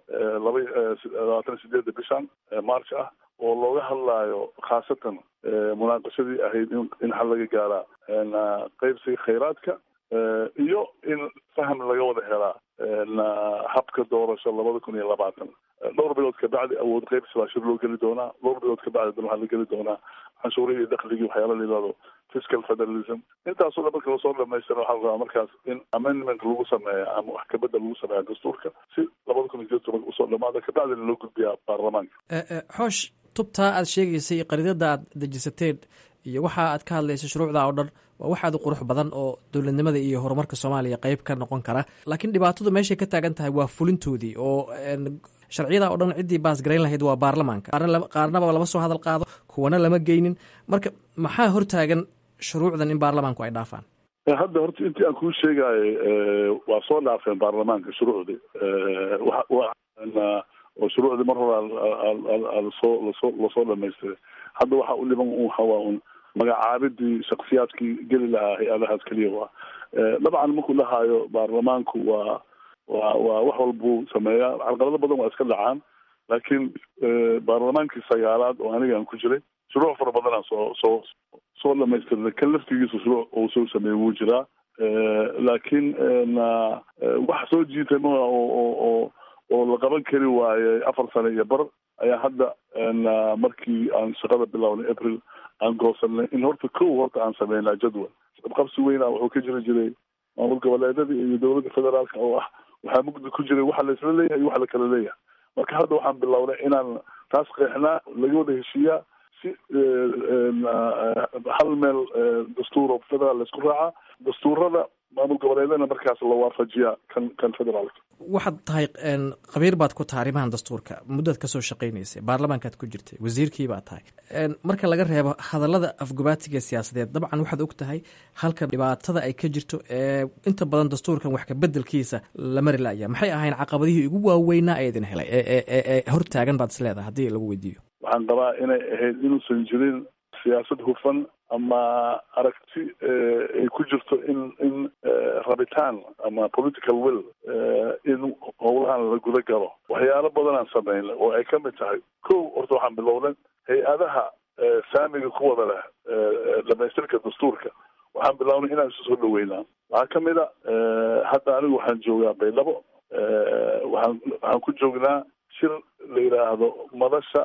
28 bishan march ah oo looga hadlaayo khaasatan munaaqashadii ahayd in xal laga gaaraa qaybsiga khayraadka iyo in faham laga wada helaa habka doorasho 2020 dhowr bilood ka bacdi awood qaybsi baa shir loo geli doonaa dhowr bilood ka bacdi dan waxaa la geli doonaa canshuurihii iyo dakhligii waxyaala la yidhahdo fiscal federalism intaasoo dhan marka lasoo dhamaystira waxaa la rabaa markaas in amendment lagu sameeya ama wax kabedel lagu sameeya dastuurka si 2018 usoo dhamaada kabacdina loo gudbiyaa baarlamaanka xoosh tubtaa aad sheegaysay qaridada aad dejisateen iyo waxa aad ka hadlaysa shuruucda oo dhan waa wax aad u qurux badan oo dowladnimada iyo horumarka soomaaliya qayb ka noqon kara laakiin dhibaatadu meeshay ka taagan tahay waa fulintoodii oo sharciyada oo dhan ciddii baasgarayn lahayd waa baarlamaanka qaarnaba lama soo hadal qaado kuwana lama geynin marka maxaa hortaagan shuruucdan in baarlamaanku ay dhaafaan hadda horta intii aan kuu sheegaayo waa soo dhaafeen baarlamaanka shuruucdii oo shuruucdii mar hore lasoo dhamaystiray hadda waxaa u dhiban waa un magacaabidii shaksiyaadkii geli lahaa hay-adahaas keliya waa dabcan markuu dhahaayo baarlamaanku waa wax walbuu sameeyaa carqalado badan waa iska dhacaan laakiin baarlamaankii sagaalaad oo aniga aan ku jiray shuruuc fara badan aan soo dhamaystirnay kan laftigiisa shuruuc uu soo sameeyey wuu jiraa laakiin wax soo jiitay ma oo la qaban kari waaye 4 sano iyo bar ayaa hadda markii aan shaqada bilownay april aan goosanay in horta aan sameynaa jadwal qabsi weyna wuxuu ka jiri jiray maamul goboleedadii iyo dowladda federaalka oo ah waxaa mugdi ku jiray waxa la isla leeyahay iyo waxa la kala leeyahay marka hadda waxaan bilownay inaan taas qeexnaa laga wada heshiiyaa si hal meel dastuuro federaal la isku raacaa dastuurada maamul goboleedana markaas la waafajiyaa kan federaalka waxaad tahay khabiir baad ku tahay arrimahan dastuurka muddaad kasoo shaqaynaysay baarlamaankaad ku jirtay wasiirkii baad tahay marka laga reebo hadallada afgobaatiga siyaasadeed dabcan waxaad og tahay halka dhibaatada ay ka jirto ee inta badan dastuurkan wax ka bedelkiisa la mari la'ya maxay ahayn caqabadihii ugu waaweynaa ee idin helay ee hortaagan baad isleedahay haddii lagu weydiiyo waxaan qabaa inay ahayd inuusan jirin siyaasad hufan ama aragti ay ku jirto in rabitaan ama political will in howlahan la guda galo waxyaalo badanaan sameyn oo ay ka mid tahay kow horta waxaan bilownen hay-adaha saamiga ku wada leh dhamaystirka dastuurka waxaan bilownay inaan isu soo dhaweynaa waxaa ka mid a hadda anigu waxaan joogaa baydhabo waxaan ku joognaa shir la yidhaahdo madasha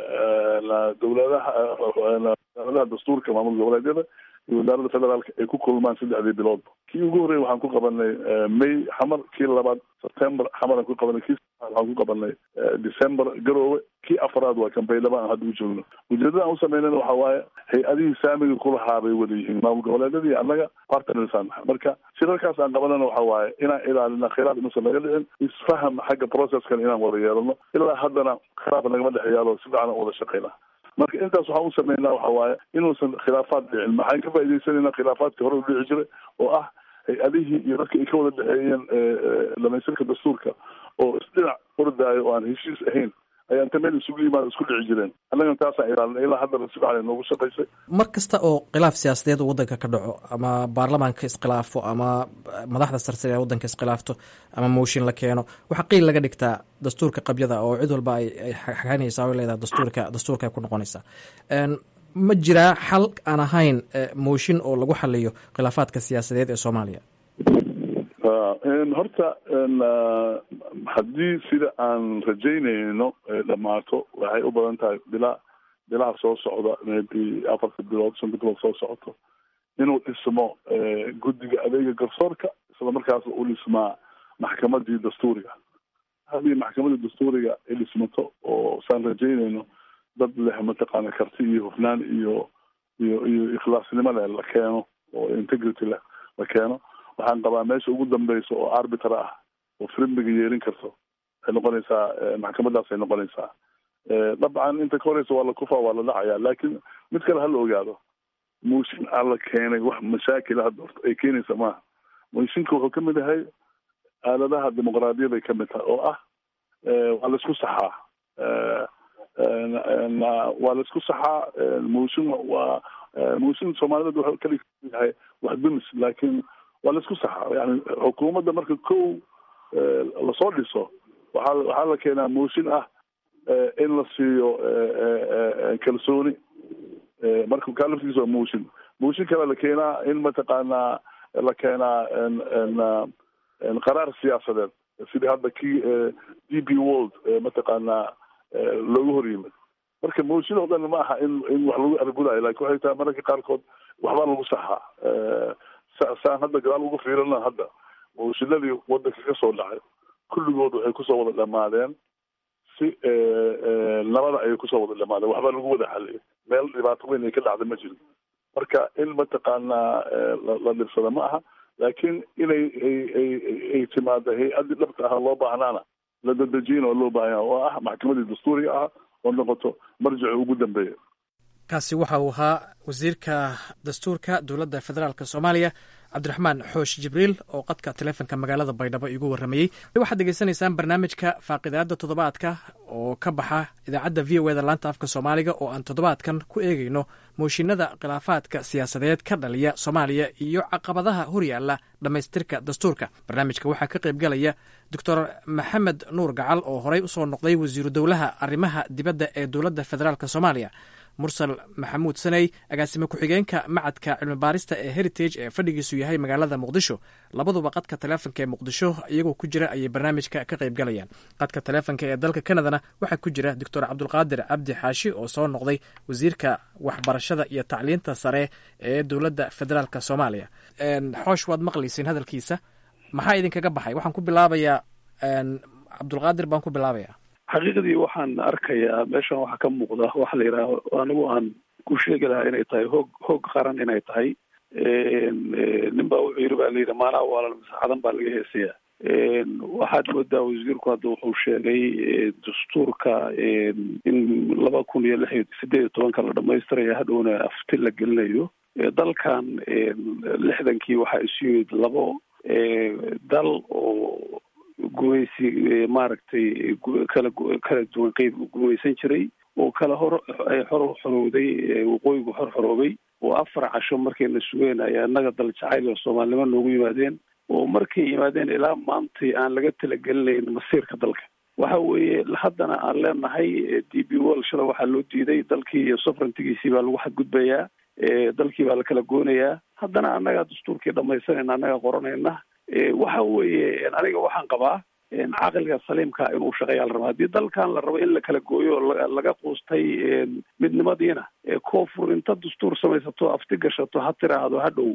dowladaha dastuurka maamul goboleedyada iyo wasaaradda federaalka ay ku kulmaan 3 biloodba kii ugu horreeyay waxaan ku qabanay may xamar kii labaad September xamar aan ku qabanay kii waxaan ku qabanay December garoowe kii afraad waa kan baydhabo aan hadda u joogno ujeedada aan u sameynayna waxaa waaye hay-adihii saamiga ku lahaa bay wada yihiin maamul goboleedyada iyo annaga partnersaan marka shirarkaas aan qabanana waxaa waaye inaan ilaalina khilaaf inuusan naga dhicin isfaham xagga processkan inaan wada yeelano ilaa haddana khilaaf nagama dhex yaalo si fiican aan wada shaqeyna marka intaas waxaan u sameynaa waxaa waaye inuusan khilaafaad dhicin maxaan ka faa'iidaysanayna khilaafaadkii hore u dhici jiray oo ah hay-adihii iyo dadka ay ka wada dhexeeyeen dhamaystirka dastuurka oo isdhinac ordaayo oo aan heshiis ahayn ayaan ta meel isugu yimaado isku dhici jireen annagana taasaan ilaalina ilaa haddana si fiican ay noogu shaqaysay mar kasta oo khilaaf siyaasadeed uu waddanka ka dhaco ama baarlamaanka iskhilaafo ama madaxda sarsare ee waddanka iskhilaafto ama mooshin la keeno waxaa qiil laga dhigtaa dastuurka qabyada oo cid walba ay xaganaysaa oo leedahay dastuurka ku noqonaysaa ma jiraa xal aan ahayn mooshin oo lagu xaliyo khilaafaadka siyaasadeed ee Soomaaliya horta haddii sida aan rajaynayno dhamaato waxay u badan tahay bilaha soo socda maybe 4 bilood 5 bilood soo socoto inuu dhismo guddiga adeega garsoorka isla markaas uu dhismaa maxkamadii dastuuriga haddii maxkamadii dastuuriga ay dhismato oo saan rajaynayno dad leh mataqaana karti iyo hufnaan iyo ikhlaasnimo leh la keeno oo integrity leh la keeno waxaan qabaa meesha ugu dambeysa oo arbiter ah oo frimbiga yeelin karto ay noqonaysaa maxkamadaas ay noqonaysaa dabcan inta ka horeysa waa la kufaa waa la dhacayaa laakiin mid kale hala ogaado mooshin aan la keenay wax mashaakil hadda horta ay keenaysa maaha mooshinka wuxuu ka mid yahay aaladaha dimuqraadiyada ay ka mid tahay oo ah waa la isku saxaa waa la isku saxaa mooshin soomaalida wuxuu kali yahay wax dumis laakiin waa la isku saxaa yani xukuumadda marka kow lasoo dhiso waxaa la keenaa mooshin ah in la siiyo kalsooni marka kaaliftiisa waa mooshin kale la keenaa in mataqaanaa la keenaa qaraar siyaasadeed sidii hadda kii DP World mataqaanaa loogu hor yimid marka mooshin oo dhan ma aha in wax lagu argudayo laakiin waxay tahay mararka qaarkood waxbaa lagu saxaa saan hadda gadaal ugu fiirana hadda mooshinadii waddanka ka soo dhacay kulligood waxay kusoo wada dhamaadeen si nabada ayay kusoo wada dhamaadeen waxbaa lagu wada xaliyay meel dhibaato weyn ay ka dhacday ma jirin marka in mataqaanaa la dhibsada ma aha laakiin inay ay timaado hay-addii dhabta ah loo baahnaana la dadejiyana oo loo baahanya oo ah maxkamadii dastuuriga ah oo noqoto marjici ugu dambeeya kaasi waxa uu ahaa wasiirka dastuurka dowladda federaalk Soomaaliya cabdiraxmaan xoosh jibriil oo qadka taleefanka magaalada baydhabo igu waramayey waxaad degeysanaysaan barnaamijka faaqidaada toddobaadka oo ka baxa idaacadda VOA da laanta afka Soomaaliga oo aan toddobaadkan ku eegayno mooshinada khilaafaadka siyaasadeed ka dhaliya Soomaaliya iyo caqabadaha horyaala dhamaystirka dastuurka barnaamijka waxaa ka qayb galaya Dr. Maxamed Nuur Gacal oo horey u soo noqday wasiiru dowlaha arrimaha dibadda ee dowladda federaalk Soomaaliya mursal maxamuud saney agaasime ku-xigeenka macadka cilmi baarista ee heritage ee fadhigiisu yahay magaalada muqdisho labaduba qadka taleefanka ee muqdisho iyagoo ku jira ayay barnaamijka ka qayb galayaan qadka taleefanka ee dalka kanadana waxaa ku jira doctor cabdulqaadir cabdi xaashi oo soo noqday wasiirka waxbarashada iyo tacliinta sare ee dowladda federaalk Soomaaliya xoosh waad maqlaysiin hadalkiisa maxaa idinkaga baxay waxaan ku bilaabayaa cabdulqaadir baan ku bilaabayaa xaqiiqdii waxaan arkayaa meeshan waxaa ka muuqda waxa la yidhaaho anigu aan ku sheegi lahaa inay tahay hoog qaran inay tahay nin baa wuxuu yidhi baa layidhi maanaa waalan masaxadan baa laga heesayaa waxaad moodaa wasiirku hadda wuxuu sheegay dastuurka in 2016 la dhamaystiraya hadhowna afti la gelinayo. dalkan 60kii waxaa isu yimid labo dal oo gumaysi maaragtay kala duwan qeyb gumaysan jiray oo kala xorowday waqooyigu xoroobay oo 4 casho markayna sugeen ayaa annaga dal jacayl oo soomaalinimo noogu yimaadeen oo markay yimaadeen ilaa maantay aan laga talagelinayn masiirka dalka. waxa weeye haddana aan leenahay DP World shala waxaa loo diiday dalkii iyo sovereigntigiisii baa lagu xadgudbayaa, dalkii baa la kala goonayaa. haddana annaga dastuurkii dhamaysanayna, annaga qoranayna. waxa weeye aniga waxaan qabaa caqliga saliimka inuu shaqeeyaa la rabo. haddii dalkan la rabo in la kala gooyo laga quustay midnimadiina koonfur inta dastuur samaysato afti gashato ha tiraahdo hadhow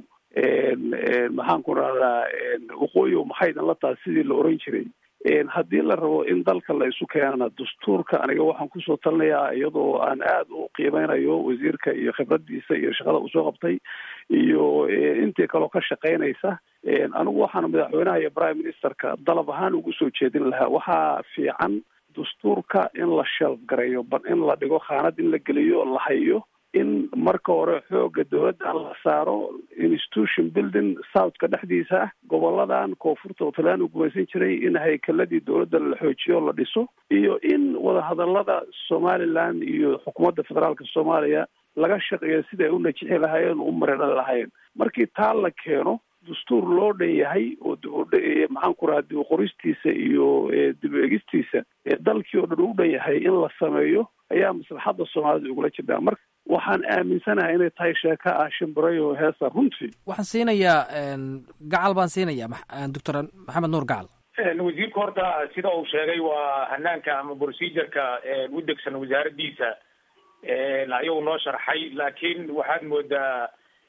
maxaan ku rahdaa waqooyi maxaydan la tahay sidii la oran jiray. haddii la rabo in dalka la isu keenana dastuurka aniga waxaan kusoo talinayaa, iyadoo aan aad u qiimeynayo wasiirka iyo khibradiisa iyo shaqada uu soo qabtay iyo intii kaloo ka shaqeynaysa. anigu waxaan madaxweynaha iyo prime ministerka dalab ahaan ugu soo jeedin lahaa, waxaa fiican dastuurka in la shelf gareeyo, in la dhigo khaanad, in la geliyo, la hayo, in marka hore xooga dawladda la saaro institution building southka dhexdiisa ah, goboladan koonfurta oo talaan u gumaysan jiray in haykaladii dawladda la xoojiyo, la dhiso, iyo in wadahadalada Somaliland iyo xukuumadda federaalka Soomaaliya laga shaqeeyo sida ay u najixi lahaayeen oo u mareedhan lahaayeen. markii taa la keeno dastuur loo dhan yahay oo maxaan ku rahaa dib qoristiisa iyo dib eegistiisa dalkii oo dhan u dhan yahay in la sameeyo ayaa maslaxadda Soomaalida ugula jirtaa. marka waxaan aaminsanahay inay tahay sheeko ah shimbirayo heesa runtii. waxaan siinayaa gacal baan siinayaa doctor maxamed nuur gacal. wasiirka horta sida uu sheegay waa hanaanka ama procedureka u degsan wasaaraddiisa ayuu noo sharxay, laakiin waxaad moodaa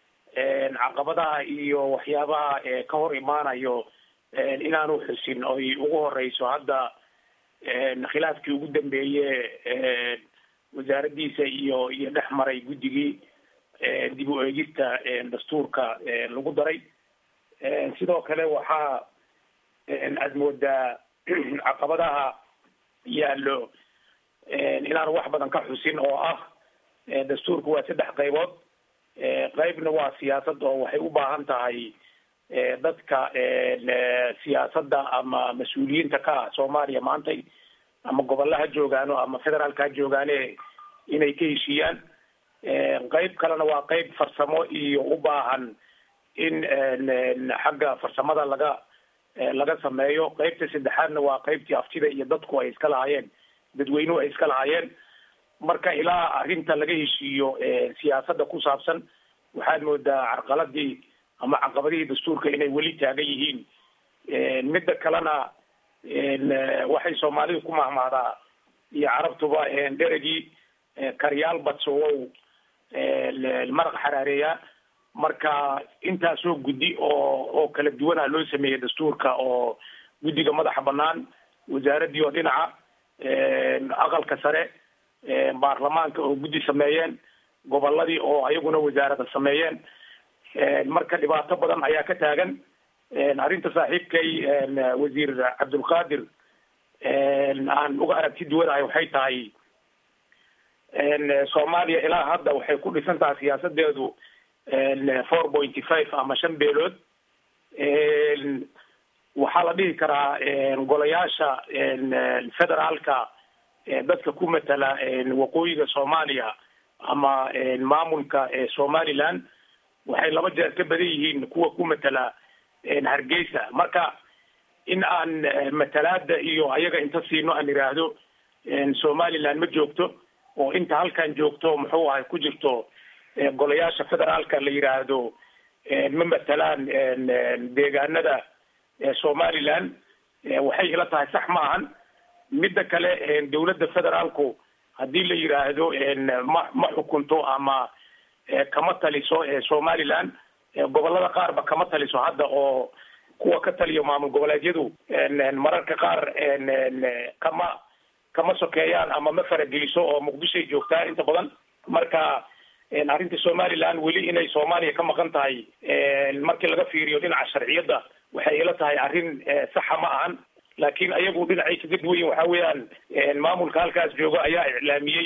caqabadaha iyo waxyaabaha ka hor imaanayo inaanu xusin oy ugu horeyso hadda khilaafkii ugu dambeeye wasaaraddiisa iyo dhex maray guddigii dib u eegista dastuurka lagu daray. sidoo kale waxaa aad moodaa caqabadaha yaallo inaanu wax badan ka xusin oo ah dastuurka waa 3 qaybood. qaybna waa siyaasad oo waxay u baahan tahay dadka siyaasadda ama mas-uuliyiinta ka ah Soomaaliya maanta ama gobolaha joogaano ama federaalka joogaane inay ka heshiiyaan. qayb kalena waa qayb farsamo iyo u baahan in xagga farsamada laga sameeyo. qaybta saddexaadna waa qaybtii aftida iyo dadku ay iska lahaayeen, dadweynuhu ay iska lahaayeen. marka ilaa arrinta laga heshiiyo siyaasadda ku saabsan waxaad moodaa carqaladii ama caqabadihii dastuurka inay weli taagan yihiin. midda kalena waxay Soomaalidu ku mahmahdaa iyo carabtuba dheragii karyaal badsowow maraq xaraareeya. marka intaasoo guddi oo kala duwana loo sameeyey dastuurka, oo guddiga madaxa banaan, wasaaraddii oo dhinaca, aqalka sare, baarlamaanka oo guddi sameeyeen, goboladii oo ayaguna wasaarada sameeyeen. marka dhibaato badan ayaa ka taagan. arrinta saaxiibkay wasiir Cabdulqaadir aan uga aragti duwanahay waxay tahay Soomaaliya ilaa hadda waxay ku dhisan tahay siyaasadeedu 4.5 ama 5 beelood. waxaa la dhihi karaa golayaasha federaalka dadka ku matala waqooyiga Soomaaliya ama maamulka Somaliland waxay 2 jeer ka badan yihiin kuwa ku matala Hargeysa. marka in aan matalaada iyo ayaga inta siino aan iraahdo Somaliland ma joogto oo inta halkan joogto muxuu ahay ku jirto golayaasha federaalka la yiraahdo ma matalaan deegaanada Somaliland, waxay ila tahay sax maahan. midda kale dawladda federaalku haddii la yiraahdo ma xukunto ama kama taliso Somaliland, gobolada qaarba kama taliso hadda oo kuwa ka taliyo maamul goboleedyadu mararka qaar kama sokeeyaan ama ma farageliso oo Muqdisho joogtaa inta badan. marka arrinta Somaliland weli inay Soomaaliya ka maqan tahay markii laga fiiriyo dhinaca sharciyada waxay ila tahay arrin saxa ma ahan laakiin ayagu dhinacaysa dib weyn waxa weeyaan maamulka halkaas jooga ayaa iclaamiyey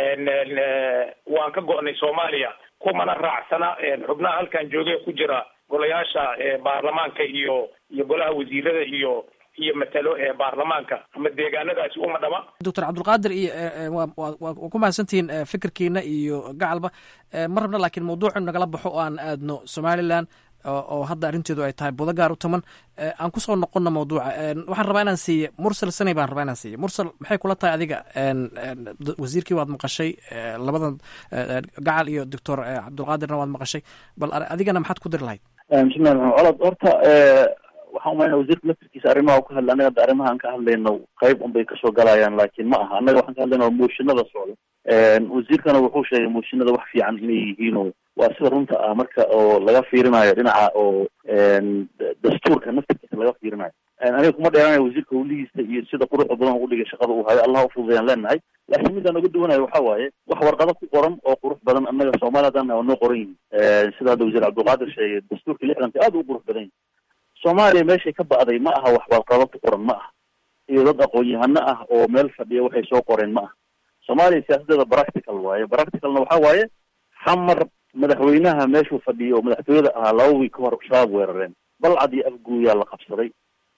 waan ka go'nay Soomaaliya kumana raacsana xubnaha halkan jooga ku jira golayaasha baarlamaanka iyo golaha wasiirada iyo matalo baarlamaanka ama deegaanadaasi uma dhama. Dr. Cabdulqaadir iyo waa ku mahadsantihiin fikirkiina iyo gacalba ma rabna laakiin mawduucu nagala baxo oo aan aadno Somaliland oo hadda arrinteedu ay tahay budo gaar u taman aan ku soo noqono mawduuca waxaan rabaa inaan siiyo Mursal Sanay baan rabaa inaan siiyo Mursal maxay kula tahay adiga wasiirkii waad maqashay labadan gacal iyo Dr. Cabdulqaadirna waad maqashay bal adigana maxaad ku dir lahayd bismillaah olad horta waxaan umaynaa wasiirka laftirkiisa arrimaha ku hadla anaga arrimaha aan ka hadlayno qayb unbay kasoo galayaan laakiin ma aha annaga waxaan ka hadlaynaa mooshinada socda wasiirkana wuxuu sheegay mooshinada wax fiican inay yihiin oo waa sida runta ah marka oo laga fiirinayo dhinaca oo dastuurka naftirkiisa laga fiirinayo aniga kuma dheeranayo wasiirka howlihiisa iyo sida quruxda badan ugu dhigay shaqada uu hayo allah ufududayaan leenahay laakiin midaan uga duwanayo waxa waaye wax warqado ku qoran oo qurux badan annaga Soomaalidan waa noo qoran yihiin sida hadda wasiir Cabdulqaadir sheegay dastuurka 60 aad u qurux badan Soomaaliya meeshay ka ba'day ma aha wax warqado ku qoran ma aha iyo dad aqoon-yahano ah oo meel fadhiya waxay soo qoreen ma aha Soomaaliya siyaasadeeda practical waaye practicalna waxa waaye xamar madaxweynaha meeshuu fadhiyo oo madaxtooyada ahaa 2 week ka hor shabaab weerareen balcad iyo afguuyaa la qabsaday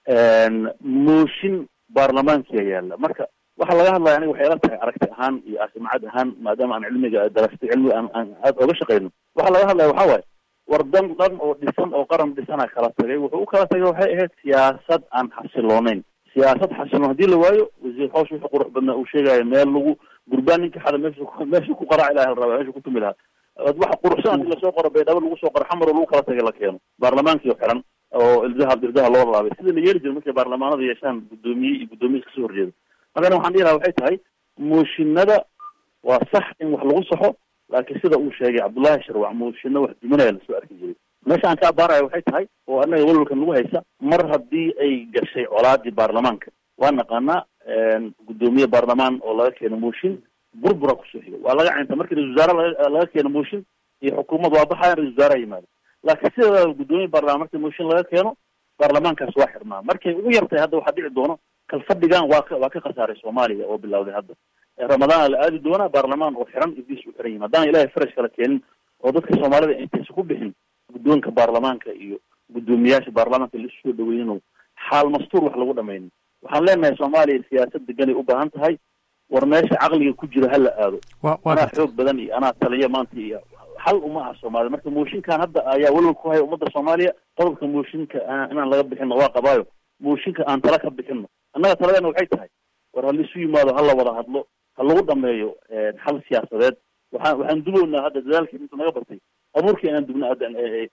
mooshin baarlamaankiya yaalla marka waxa laga hadlaya aniga waxay ila tahay aragti ahaan iyo asimcad ahaan maadaama aan cilmiga darastay cilmi aan aad oga shaqeyno waxa laga hadlaya waxa waaye wardan dhan oo dhisan oo qaran dhisana kala tagay wuxuu u kala tagay waxay ahayd siyaasad aan xasiloonayn siyaasad xasiloon hadii la waayo wasiir xoosh wuxuu qurux badnaa uu sheegaya meel lagu gurbaan ninka xada meesha ku qaraac ilaahay raba meesha ku tumi lahaa waxa quruxsan hadii la soo qoro baydhabo lagu soo qoro xamar lagu kala tagay la keeno baarlamaankii xiran oo ildaha loo laabay sida la yeeri jiray markay baarlamaanada yeeshaan gudoomiye kasoo horjeeda marka waxaan dhihi lahaa waxay tahay mooshinada waa sax in wax lagu saxo laakiin sida uu sheegay Cabdullaahi Sharwac mooshinada wax duminaya la soo arki jiray meesha aan ka abaarayo waxay tahay oo annaga walwalka nagu haysa mar haddii ay gashay colaadii baarlamaanka waa naqaanaa gudoomiye baarlamaan oo laga keeno mooshin burbura kusoo xigo waa laga cinta markii ra-iisul wasaare laga keeno mooshin iyo xukuumad waa baxayan ra-isul wasaare yimaado laakiin sida gudoomiye baarlamaan markii mooshin laga keeno baarlamaankaas waa xirmaa markay ugu yartahay hadda waxaa dhici doono kalfadhigan waa ka khasaaray Soomaaliya oo bilowday hadda ramadaan la aadi doona baarlamaan oo xiran iblis u xiran yimaadaan ilaahay farash kala keenin oo dadka Soomaalida intaysa ku bixin gudoonka baarlamaanka iyo gudoomiyaasha baarlamaanka la soo dhaweeyeen xaal mastuur wax lagu dhameeyay waxaan leenahay Soomaaliya siyaasad degan ay u baahan tahay war meesha caqliga ku jira hal la aado waa xoog badan iyo ana taliya maanta iyo hal uma aha Soomaaliya marka mooshinkan hadda ayaa walwal ku hay ummadda Soomaaliya qodobka mooshinka inaan laga bixin waa qabaayo mooshinka aan tala ka bixin annaga taladana waxay tahay war hal isu yimaado hal la wada hadlo hal lagu dhameeyo xal siyaasadeed waxaan dulownaa hadda dadaalkii inta naga bartay abuurkii inaan dubna hadda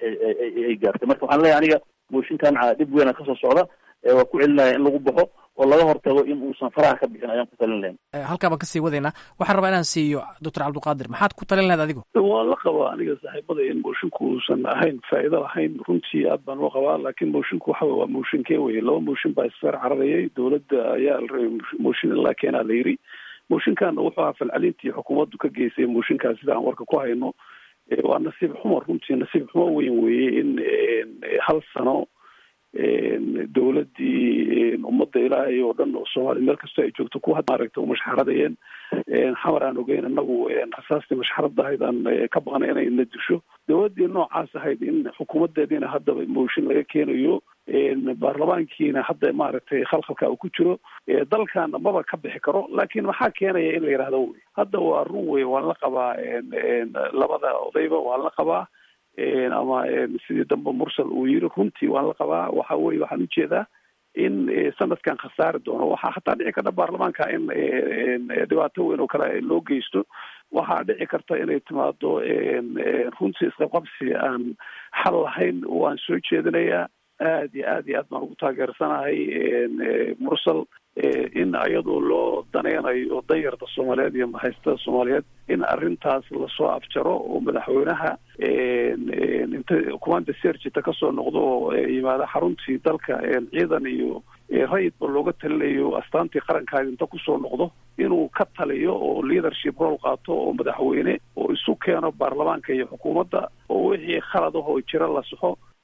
ay gaartay marka waxaan leeyahay aniga mooshinkan dib weyn ka soo socda waa ku celinaya in lagu baxo oo laga hortago in uusan faraha ka bixin ayaan ku talin lahayn halkaa baan kasii wadaynaa waxaan rabaa inaan siiyo Dr. Cabdulqaadir maxaad ku talin lahayd adigu waa la qabaa aniga saaxiibada in moshinku uusan ahayn faa'iido lahayn runtii aad baan loo qabaa laakiin moshinku waxa waa mooshinkee weye laba mooshin baa isfeer cararayay dowladda ayaa la rabay mooshin in la keenaa la yiri mooshinkan wuxuu ahaa falcelintii xukuumaddu ka geysay mooshinkaas sida aan warka ku hayno waa nasiib xumo runtii nasiib xumo weyn weeye in hal sano dowladdii ummadda ilaahay oo dhan oo Soomaaliya meel kasta ay joogto ku maaragtay u mashxaradayeen xamar aan ogeyn annagu rasaastii mashxarada ahayd aan ka baqnay inay la disho dowladdii noocaas ahayd in xukuumaddeediina haddaba mooshin laga keenayo baarlamaankiina hadda maaragtay khalkhalka uu ku jiro dalkan maba ka bixi karo laakiin maxaa keenaya in la yidhaahdo wey hadda waa run wey waan la qabaa labada odayba waan la qabaa ama sidii dambe Mursal uu yiri runtii waan la qabaa waxa weeye waxaan u jeedaa in sanadkan khasaari doono waxaa hataa dhici karta baarlamaanka in dhibaato weyn oo kale loo geysto waxaa dhici karta inay timaado runtii isqabqabsi aan xal lahayn waan soo jeedinayaa aad iyo aad baan ugu taageersanahay Mursal in ayadoo loo daneynayo danyarta Soomaaliyeed iyo mahaysta Soomaaliyeed in arrintaas lasoo afjaro oo madaxweynaha inta kumaanda serjita kasoo noqdo oo yimaada xaruntii dalka ciidan iyo rayidba looga talinayo astaantii qarankaadi inta kusoo noqdo inuu ka taliyo oo leadership role qaato oo madaxweyne oo isu keeno baarlamaanka iyo xukuumadda oo wixii khalad ah oo jira la saxo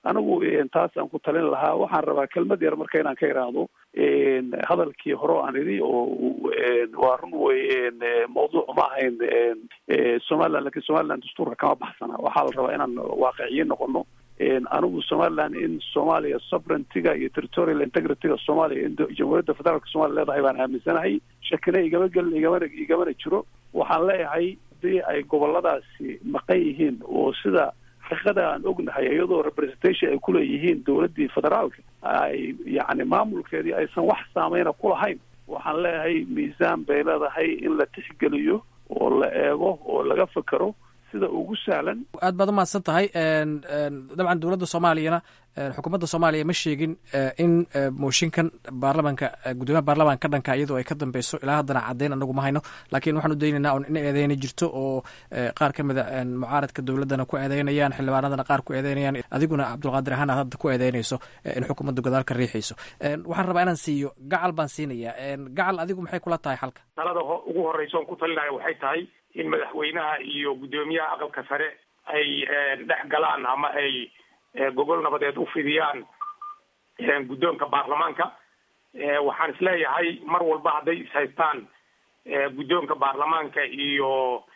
anigu taas aan ku talin lahaa. waxaan rabaa kelmad yar marka inaan ka iraahdo hadalkii hore aan idhi oo waa run wey mawduuc ma ahayn somaliland, lakin somaliland dastuurka kama baxsana. waxaa la rabaa inaan waaqiciyin noqono. anigu somaliland in soomaaliya sovereigntyga iyo territorial integrityga soomaaliya in jamhuuriyadda federaalka somalia leedahay baan aaminsanahay. shakina igama gelin igamana jiro. waxaan leeyahay hadii ay goboladaasi maqan yihiin oo sida xaqiiqada aan ognahay iyadoo representation ay kuleeyihiin dowladdii federaalka ay yani maamulkeedii aysan wax saameyna ku lahayn, waxaan leeyahay miisaan bay leedahay in la tixgeliyo oo la eego oo laga fekero sida ugu sahlan. aad baad umahadsan tahay. dabcan dowladda soomaaliyana xukuumadda soomaaliya ma sheegin in mooshinkan baarlamanka guddoomiyaha baarlamanka ka dhanka iyadoo ay ka dambeyso ilaa haddana caddeyn anagu ma hayno, laakiin waxaan u daynaynaa in eedeyna jirto oo qaar ka mida mucaaradka dowladdana ku eedeynayaan, xildhibaanadana qaar ku eedeynayaan, adiguna cabdulqaadir ahaan aad hadda ku eedeynayso in xukuumadda godaal ka riixayso. waxaan rabaa inaan siiyo gacal baan siinayaa. gacal adigu maxay kula tahay xalka? talada ugu horreysa oon ku talinaya waxay tahay in madaxweynaha iyo guddoomiyaha aqalka sare ay dhex galaan ama ay gogol nabadeed u fidiyaan guddoonka baarlamaanka. waxaan isleeyahay mar walba hadday ishaystaan guddoonka baarlamaanka iyo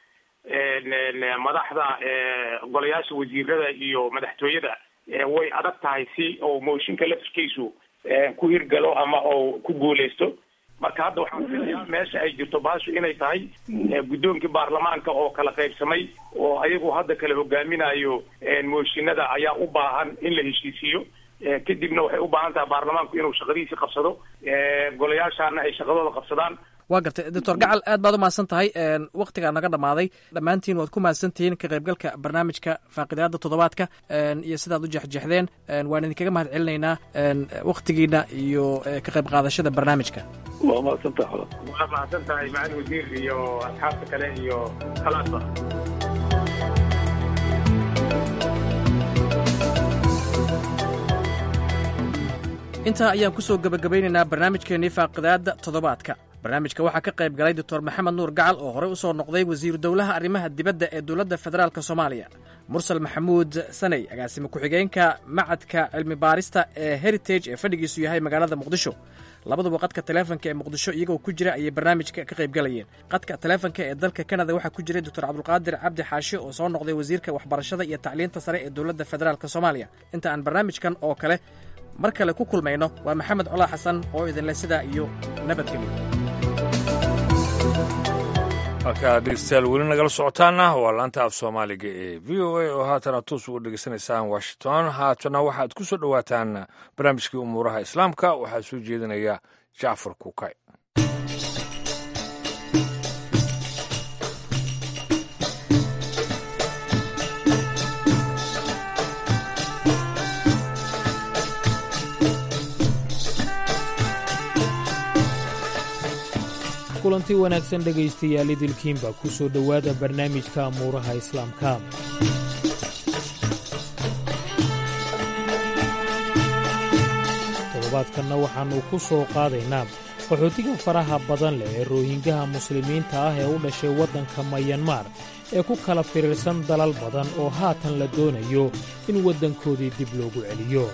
madaxda golayaasha wasiirada iyo madaxtooyada way adag tahay si oo mooshinka laftirkiisu ku hirgalo ama oo ku guuleysto. marka hadda waxaan filayaa meesha ay jirto baashu inay tahay guddoonkii baarlamaanka oo kala qaybsamay oo ayagu hadda kala hogaaminayo mooshinada ayaa u baahan in la heshiisiiyo. kadibna waxay u baahan tahay baarlamaanku inuu shaqadiisii qabsado, golayaashaana ay shaqadooda qabsadaan. waa gartay doctor gacal, aad baad umahadsan tahay. waktigaa naga dhammaaday. dhammaantiin waad ku mahadsantihiin ka qaybgalka barnaamijka faaqidaada toddobaadka iyo sidaad u jexjeexdeen. waan idinkaga mahad celinaynaa waktigiina iyo ka qayb qaadashada barnaamijka. waa mahadsantahay. waa mahadsan tahay macalin wasiir iyo asxaabta kale iyo khalaasba. intaa ayaan ku soo gebagabaynaynaa barnaamijkeennii faaqidaadda toddobaadka. barnaamijka waxaa ka qayb galay doctor maxamed nuur gacal oo horey u soo noqday wasiiru dowlaha arrimaha dibadda ee dowladda federaalk soomaaliya, mursal maxamuud saney agaasime ku-xigeenka macadka cilmi baarista ee heritage ee fadhigiisu yahay magaalada muqdisho. labaduba qadka taleefonka ee muqdisho iyagoo ku jira ayay barnaamijka ka qayb galayeen. qadka taleefonka ee dalka kanada waxaa ku jiray doctor cabdulqaadir cabdi xaashi oo soo noqday wasiirka waxbarashada iyo tacliinta sare ee dowladda federaalk soomaaliya. inta aan barnaamijkan oo kale mar kale ku kulmayno, waa maxamed colaa xasan oo idinleh sidaa iyo nabadgelyo. halkaa dhegeystayaal weli nagala socotaana waa laanta af soomaaliga ee v o a oo haatana toos uga dhegeysanaysaan washington. haatana waxaad ku soo dhowaataan barnaamijkii umuuraha islaamka. waxaa soo jeedinaya jacfar kuukay. kulanti wanaagsan dhegaystayaal idilkiinba ku soo dhowaada barnaamijka amuuraha islaamka. toddobaadkanna waxaannu ku soo qaadaynaa qaxootiga faraha badan leh ee roohingaha muslimiinta ah ee u dhashay waddanka mayanmar ee ku kala firiirsan dalal badan oo haatan la doonayo in waddankoodii dib loogu celiyo.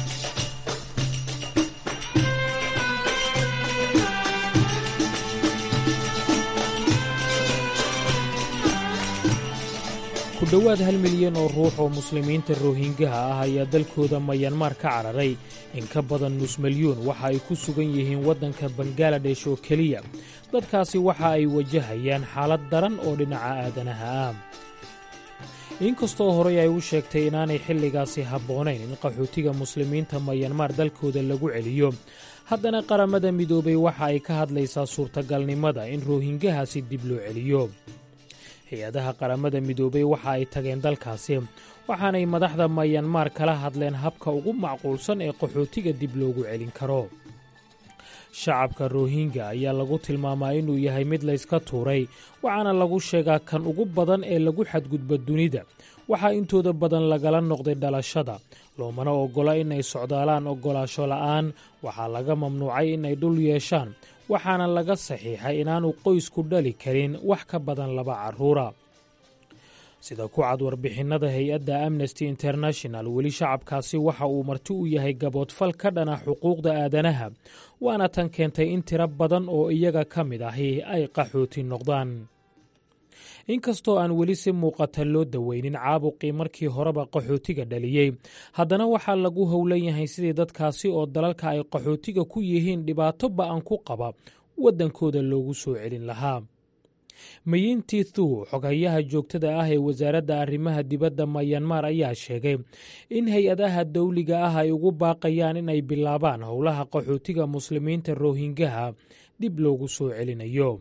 ku dhowaad 1 milyan oo ruux oo muslimiinta roohingaha ah ayaa dalkooda mayanmar ka cararay. in ka badan nus milyuun waxa ay ku sugan yihiin waddanka bangaladesh oo keliya. dadkaasi waxa ay wajahayaan xaalad daran oo dhinaca aadanaha ah. inkastoo horey ay u sheegtay inaanay xilligaasi habboonayn in qaxootiga muslimiinta mayanmar dalkooda lagu celiyo, haddana qaramada midoobay waxa ay ka hadlaysaa suurtagalnimada in roohingahaasi dib loo celiyo. hay-adaha qaramada midoobay waxa ay tageen dalkaasi, waxaanay madaxda mayanmar kala hadleen habka ugu macquulsan ee qaxootiga dib loogu celin karo. shacabka roohinga ayaa lagu tilmaamaa inuu yahay mid layska tuuray, waxaana lagu sheegaa kan ugu badan ee lagu xadgudba dunida. waxaa intooda badan lagala noqday dhalashada, loomana oggola inay socdaalaan oggolaasho la'aan. waxaa laga mamnuucay inay dhul yeeshaan, waxaana laga saxiixay inaanu qoysku dhali karin wax ka badan 2 carruura. sida ku cad warbixinnada hay-adda amnesty international weli shacabkaasi waxa uu marti u yahay gaboodfal ka dhana xuquuqda aadanaha waana tan keentay in tiro badan oo iyaga ka mid ahi ay qaxooti noqdaan inkastoo aan weli si muuqata loo daweynin caabuqii markii horeba qaxootiga dhaliyey haddana waxaa lagu howlan yahay sidii dadkaasi oo dalalka ay qaxootiga ku yihiin dhibaato ba'an ku qaba waddankooda loogu soo celin lahaa mayinti thu xogayaha joogtada ah ee wasaaradda arrimaha dibadda mayanmar ayaa sheegay in hay-adaha dawliga ah ay ugu baaqayaan in ay bilaabaan howlaha qaxootiga muslimiinta rohingaha dib loogu soo celinayo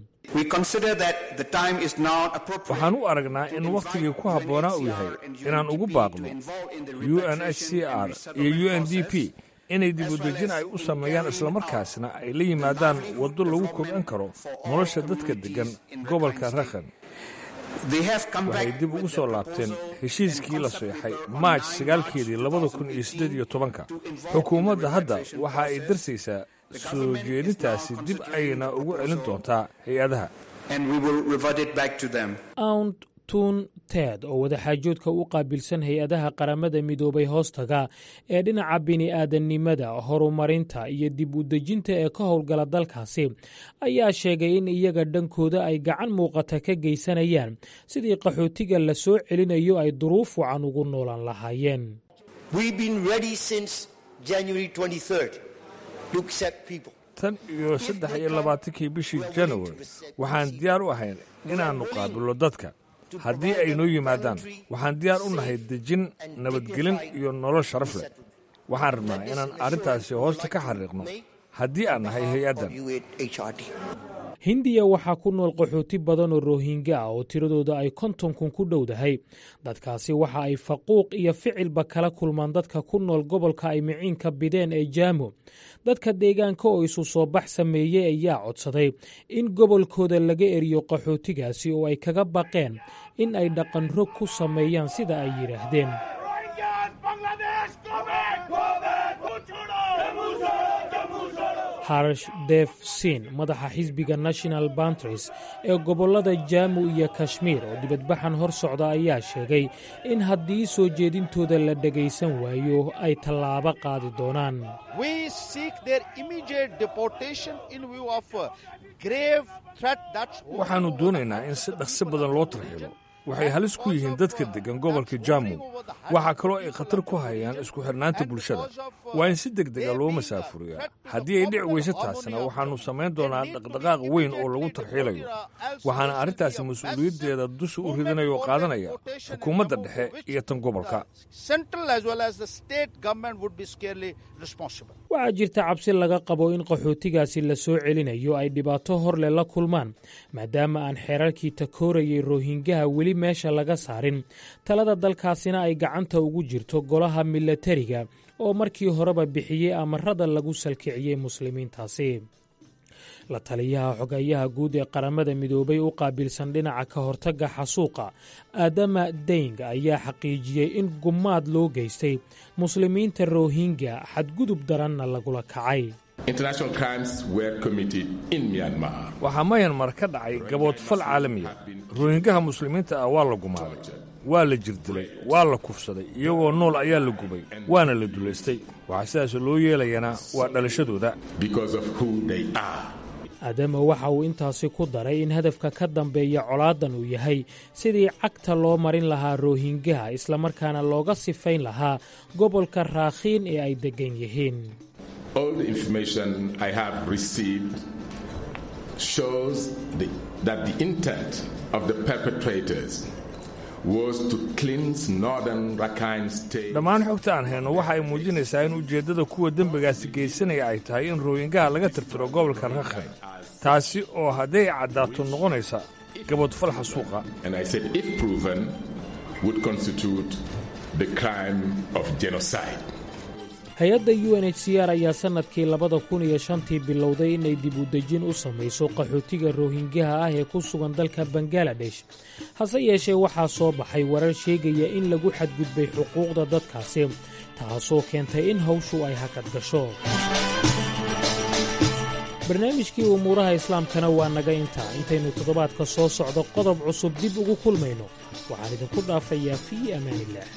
waxaan u aragnaa in wakhtigii ku habboonaa uu yahay inaan ugu baaqno UNHCR iyo UNDP inay dibudejin ay u sameeyaan islamarkaasna ay la yimaadaan waddo lagu kobcin karo nolosha dadka deggan gobolka rakhan waxay dib ugu soo laabteen heshiiskii la seexay maaj 9keedii 2018 xukuumadda hadda waxa ay darsaysaa soo jeedintaasi dib ayna ugu celin doontaa hay-adaha aunt tun ted oo wadaxaajoodka u qaabilsan hay-adaha qaramada midoobay hoostaga ee dhinaca bini'aadannimada horumarinta iyo dib u dejinta ee ka howlgala dalkaasi ayaa sheegay in iyaga dhankooda ay gacan muuqata ka geysanayaan sidii qaxootiga la soo celinayo ay duruuf wacan ugu noolan lahaayeen tan iyo 23 bishii January waxaan diyaar u ahayn inaannu qaabilno dadka haddii ay noo yimaadaan waxaan diyaar u nahay dejin nabadgelin iyo nolol sharaf leh waxaan rabnaa inaan arrintaasi hoosta ka xariiqno haddii aan nahay hay-addan hindiya waxaa ku nool qaxooti badan oo rohingya ah oo tiradooda ay 50 kun ku dhowdahay dadkaasi waxa ay faquuq iyo ficilba kala kulmaan dadka ku nool gobolka ay miciinka bideen ee jaamo dadka deegaanka oo isu soo bax sameeyey ayaa codsaday in gobolkooda laga eriyo qaxootigaasi oo ay kaga baqeen in ay dhaqan rog ku sameeyaan sida ay yidhaahdeen harsh dev sin madaxa xisbiga national bantries ee gobollada jaamu iyo kashmiir oo dibadbaxan hor socda ayaa sheegay in haddii soo jeedintooda la dhegaysan waayo ay tallaabo qaadi doonaan waxaannu doonaynaa in si dhaqsi badan loo tarxiilo waxay halis ku yihiin dadka deggan gobolka jaamu waxaa kaloo ay khatar ku hayaan isku xidhnaanta bulshada waa in si degdega loo masaafuriyaa haddii ay dhici weyse taasna waxaannu samayn doonaa dhaqdhaqaaq weyn oo lagu tarxiilayo waxaana arrintaasi mas-uuliyaddeeda dusha u ridinaya oo qaadanaya xukuumadda dhexe iyo tan gobolka waxaa jirta cabsi laga qabo in qaxootigaasi la soo celinayo ay dhibaato horleh la kulmaan maadaama aan xeerarkii takoorayay rohingaha weli meesha laga saarin talada dalkaasina ay gacanta ugu jirto golaha milatariga oo markii horeba bixiyey amarada lagu salkiciyey muslimiintaasi la taliyaha xogayaha guud ee qaramada midoobay u qaabilsan dhinaca ka hortagga xasuuqa aadama deng ayaa xaqiijiyey in gumaad loo geystay muslimiinta rohingya xadgudub daranna lagula kacay waxaa mayanmar ka dhacay gaboodfal caalamiya rohingaha muslimiinta ah waa la gumaaday waa la jirdilay waa la kufsaday iyagoo nool ayaa la gubay waana la dulaystay waxaa sidaas loo yeelayana waa dhalashadooda aadama waxa uu intaasi ku daray in hadafka ka dambeeya colaadan uu yahay sidii cagta loo marin lahaa rohingaha islamarkaana looga sifayn lahaa gobolka raakhiin ee ay deggan yihiin dhammaan xogta aan hayno waxa ay muujinaysaa in ujeeddada kuwa dembigaasi geysanaya ay tahay in rohingaha laga tirtiro gobolka rakhine taasi oo hadday caddaato noqonaysa gaboodfal xasuuqa hay-adda UNHCR ayaa sannadkii 2005 bilowday inay dib u dejin u samayso qaxootiga rohingaha ah ee ku sugan dalka bangaladesh hase yeeshee waxaa soo baxay warar sheegaya in lagu xadgudbay xuquuqda dadkaasi taasoo keentay in hawshu ay hakad gasho barnaamijkii umuuraha islaamkana waa naga intaa. intaynu toddobaadka soo socdo qodob cusub dib ugu kulmayno, waxaan idinku dhaafayaa fii amaanillaah.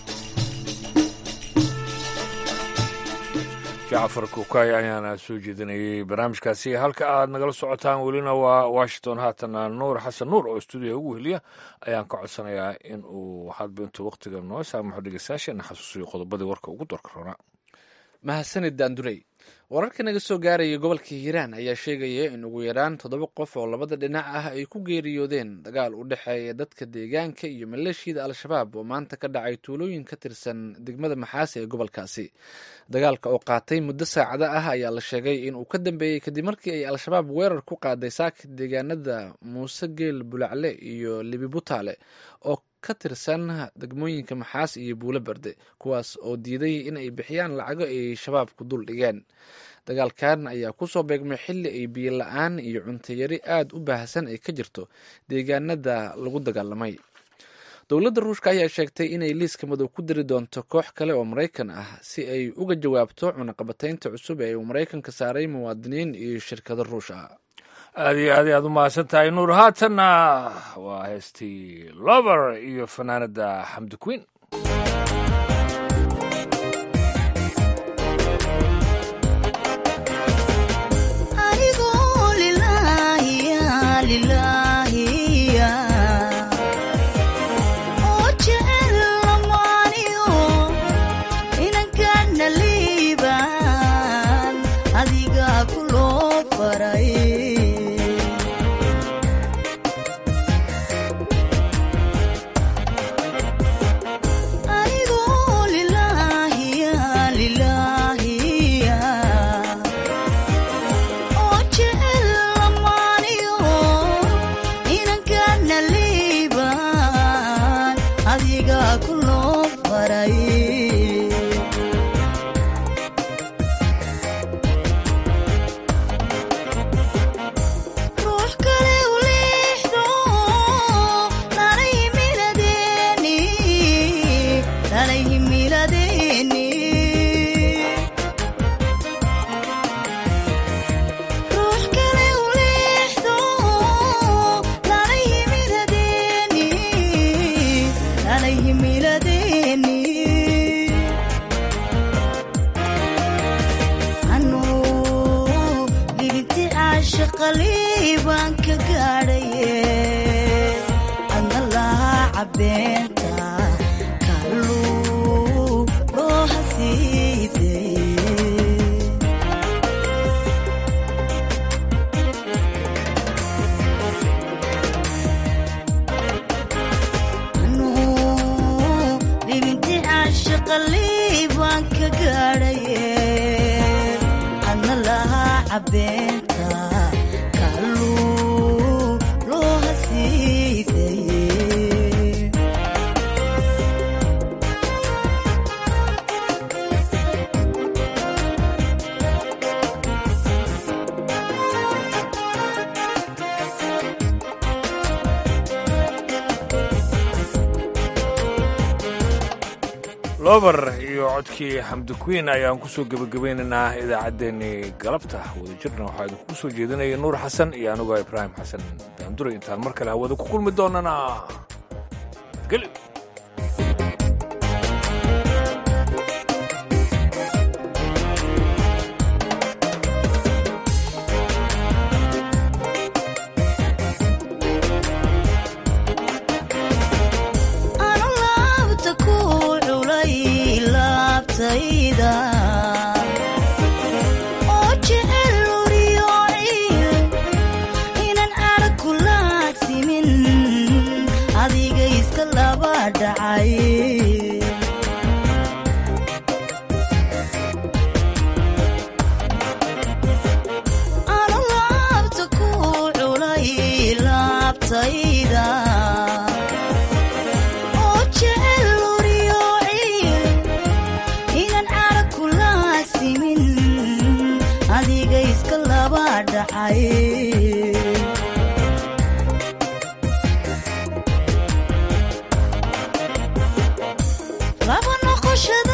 jacfar kukaay ayaana soo jeedinayay barnaamijkaasi. halka aad nagala socotaan welina waa washington. haatana nuur xasan nuur oo stuudiga ugu heliya ayaan ka codsanayaa in uu hadba intuu wakhtiga noo saamaxo dhegeystayaasheena xasuusiyo qodobadii warka ugu doorka roonaa. mahadsanid daandurey. wararka naga soo gaaraya gobolka hiiraan ayaa sheegaya in ugu yaraan 7 qof oo labada dhinac ah ay ku geeriyoodeen dagaal u dhexeeya dadka deegaanka iyo maleeshiyada al-shabaab oo maanta ka dhacay tuulooyin ka tirsan degmada maxaas ee gobolkaasi. dagaalka oo qaatay muddo saacada ah ayaa la sheegay in uu ka dambeeyey kadib markii ay al-shabaab weerar ku qaaday saaka deegaanada muuse geel bulacle iyo libi butaale oo ka tirsan degmooyinka maxaas iyo buulo berde, kuwaas oo diiday in ay bixiyaan lacago ay shabaabku dul dhigeen. dagaalkan ayaa kusoo beegmay xilli ay biyo la-aan iyo cuntayari aada u baahsan ay ka jirto deegaanada lagu dagaalamay. dowladda ruushka ayaa sheegtay inay liiska madow ku diri doonto koox kale oo maraykan ah si ay uga jawaabto cunaqabataynta cusub ee uu maraykanka saaray muwaadiniin iyo shirkado ruush ah. aad iyo aad aad u mahadsan tahay nuur. haatanna waa heestii lover iyo fanaanada xamdi queen. lover iyo codkii xamdi queen ayaan kusoo gebagabaynaynaa idaacaddeenii galabta. wadajirna waxaa idinku soo jeedinaya nuur xasan iyo anuga ibraahim xasan daanduray. intaan mar kale hawada ku kulmi doonana geli. laba noqoshada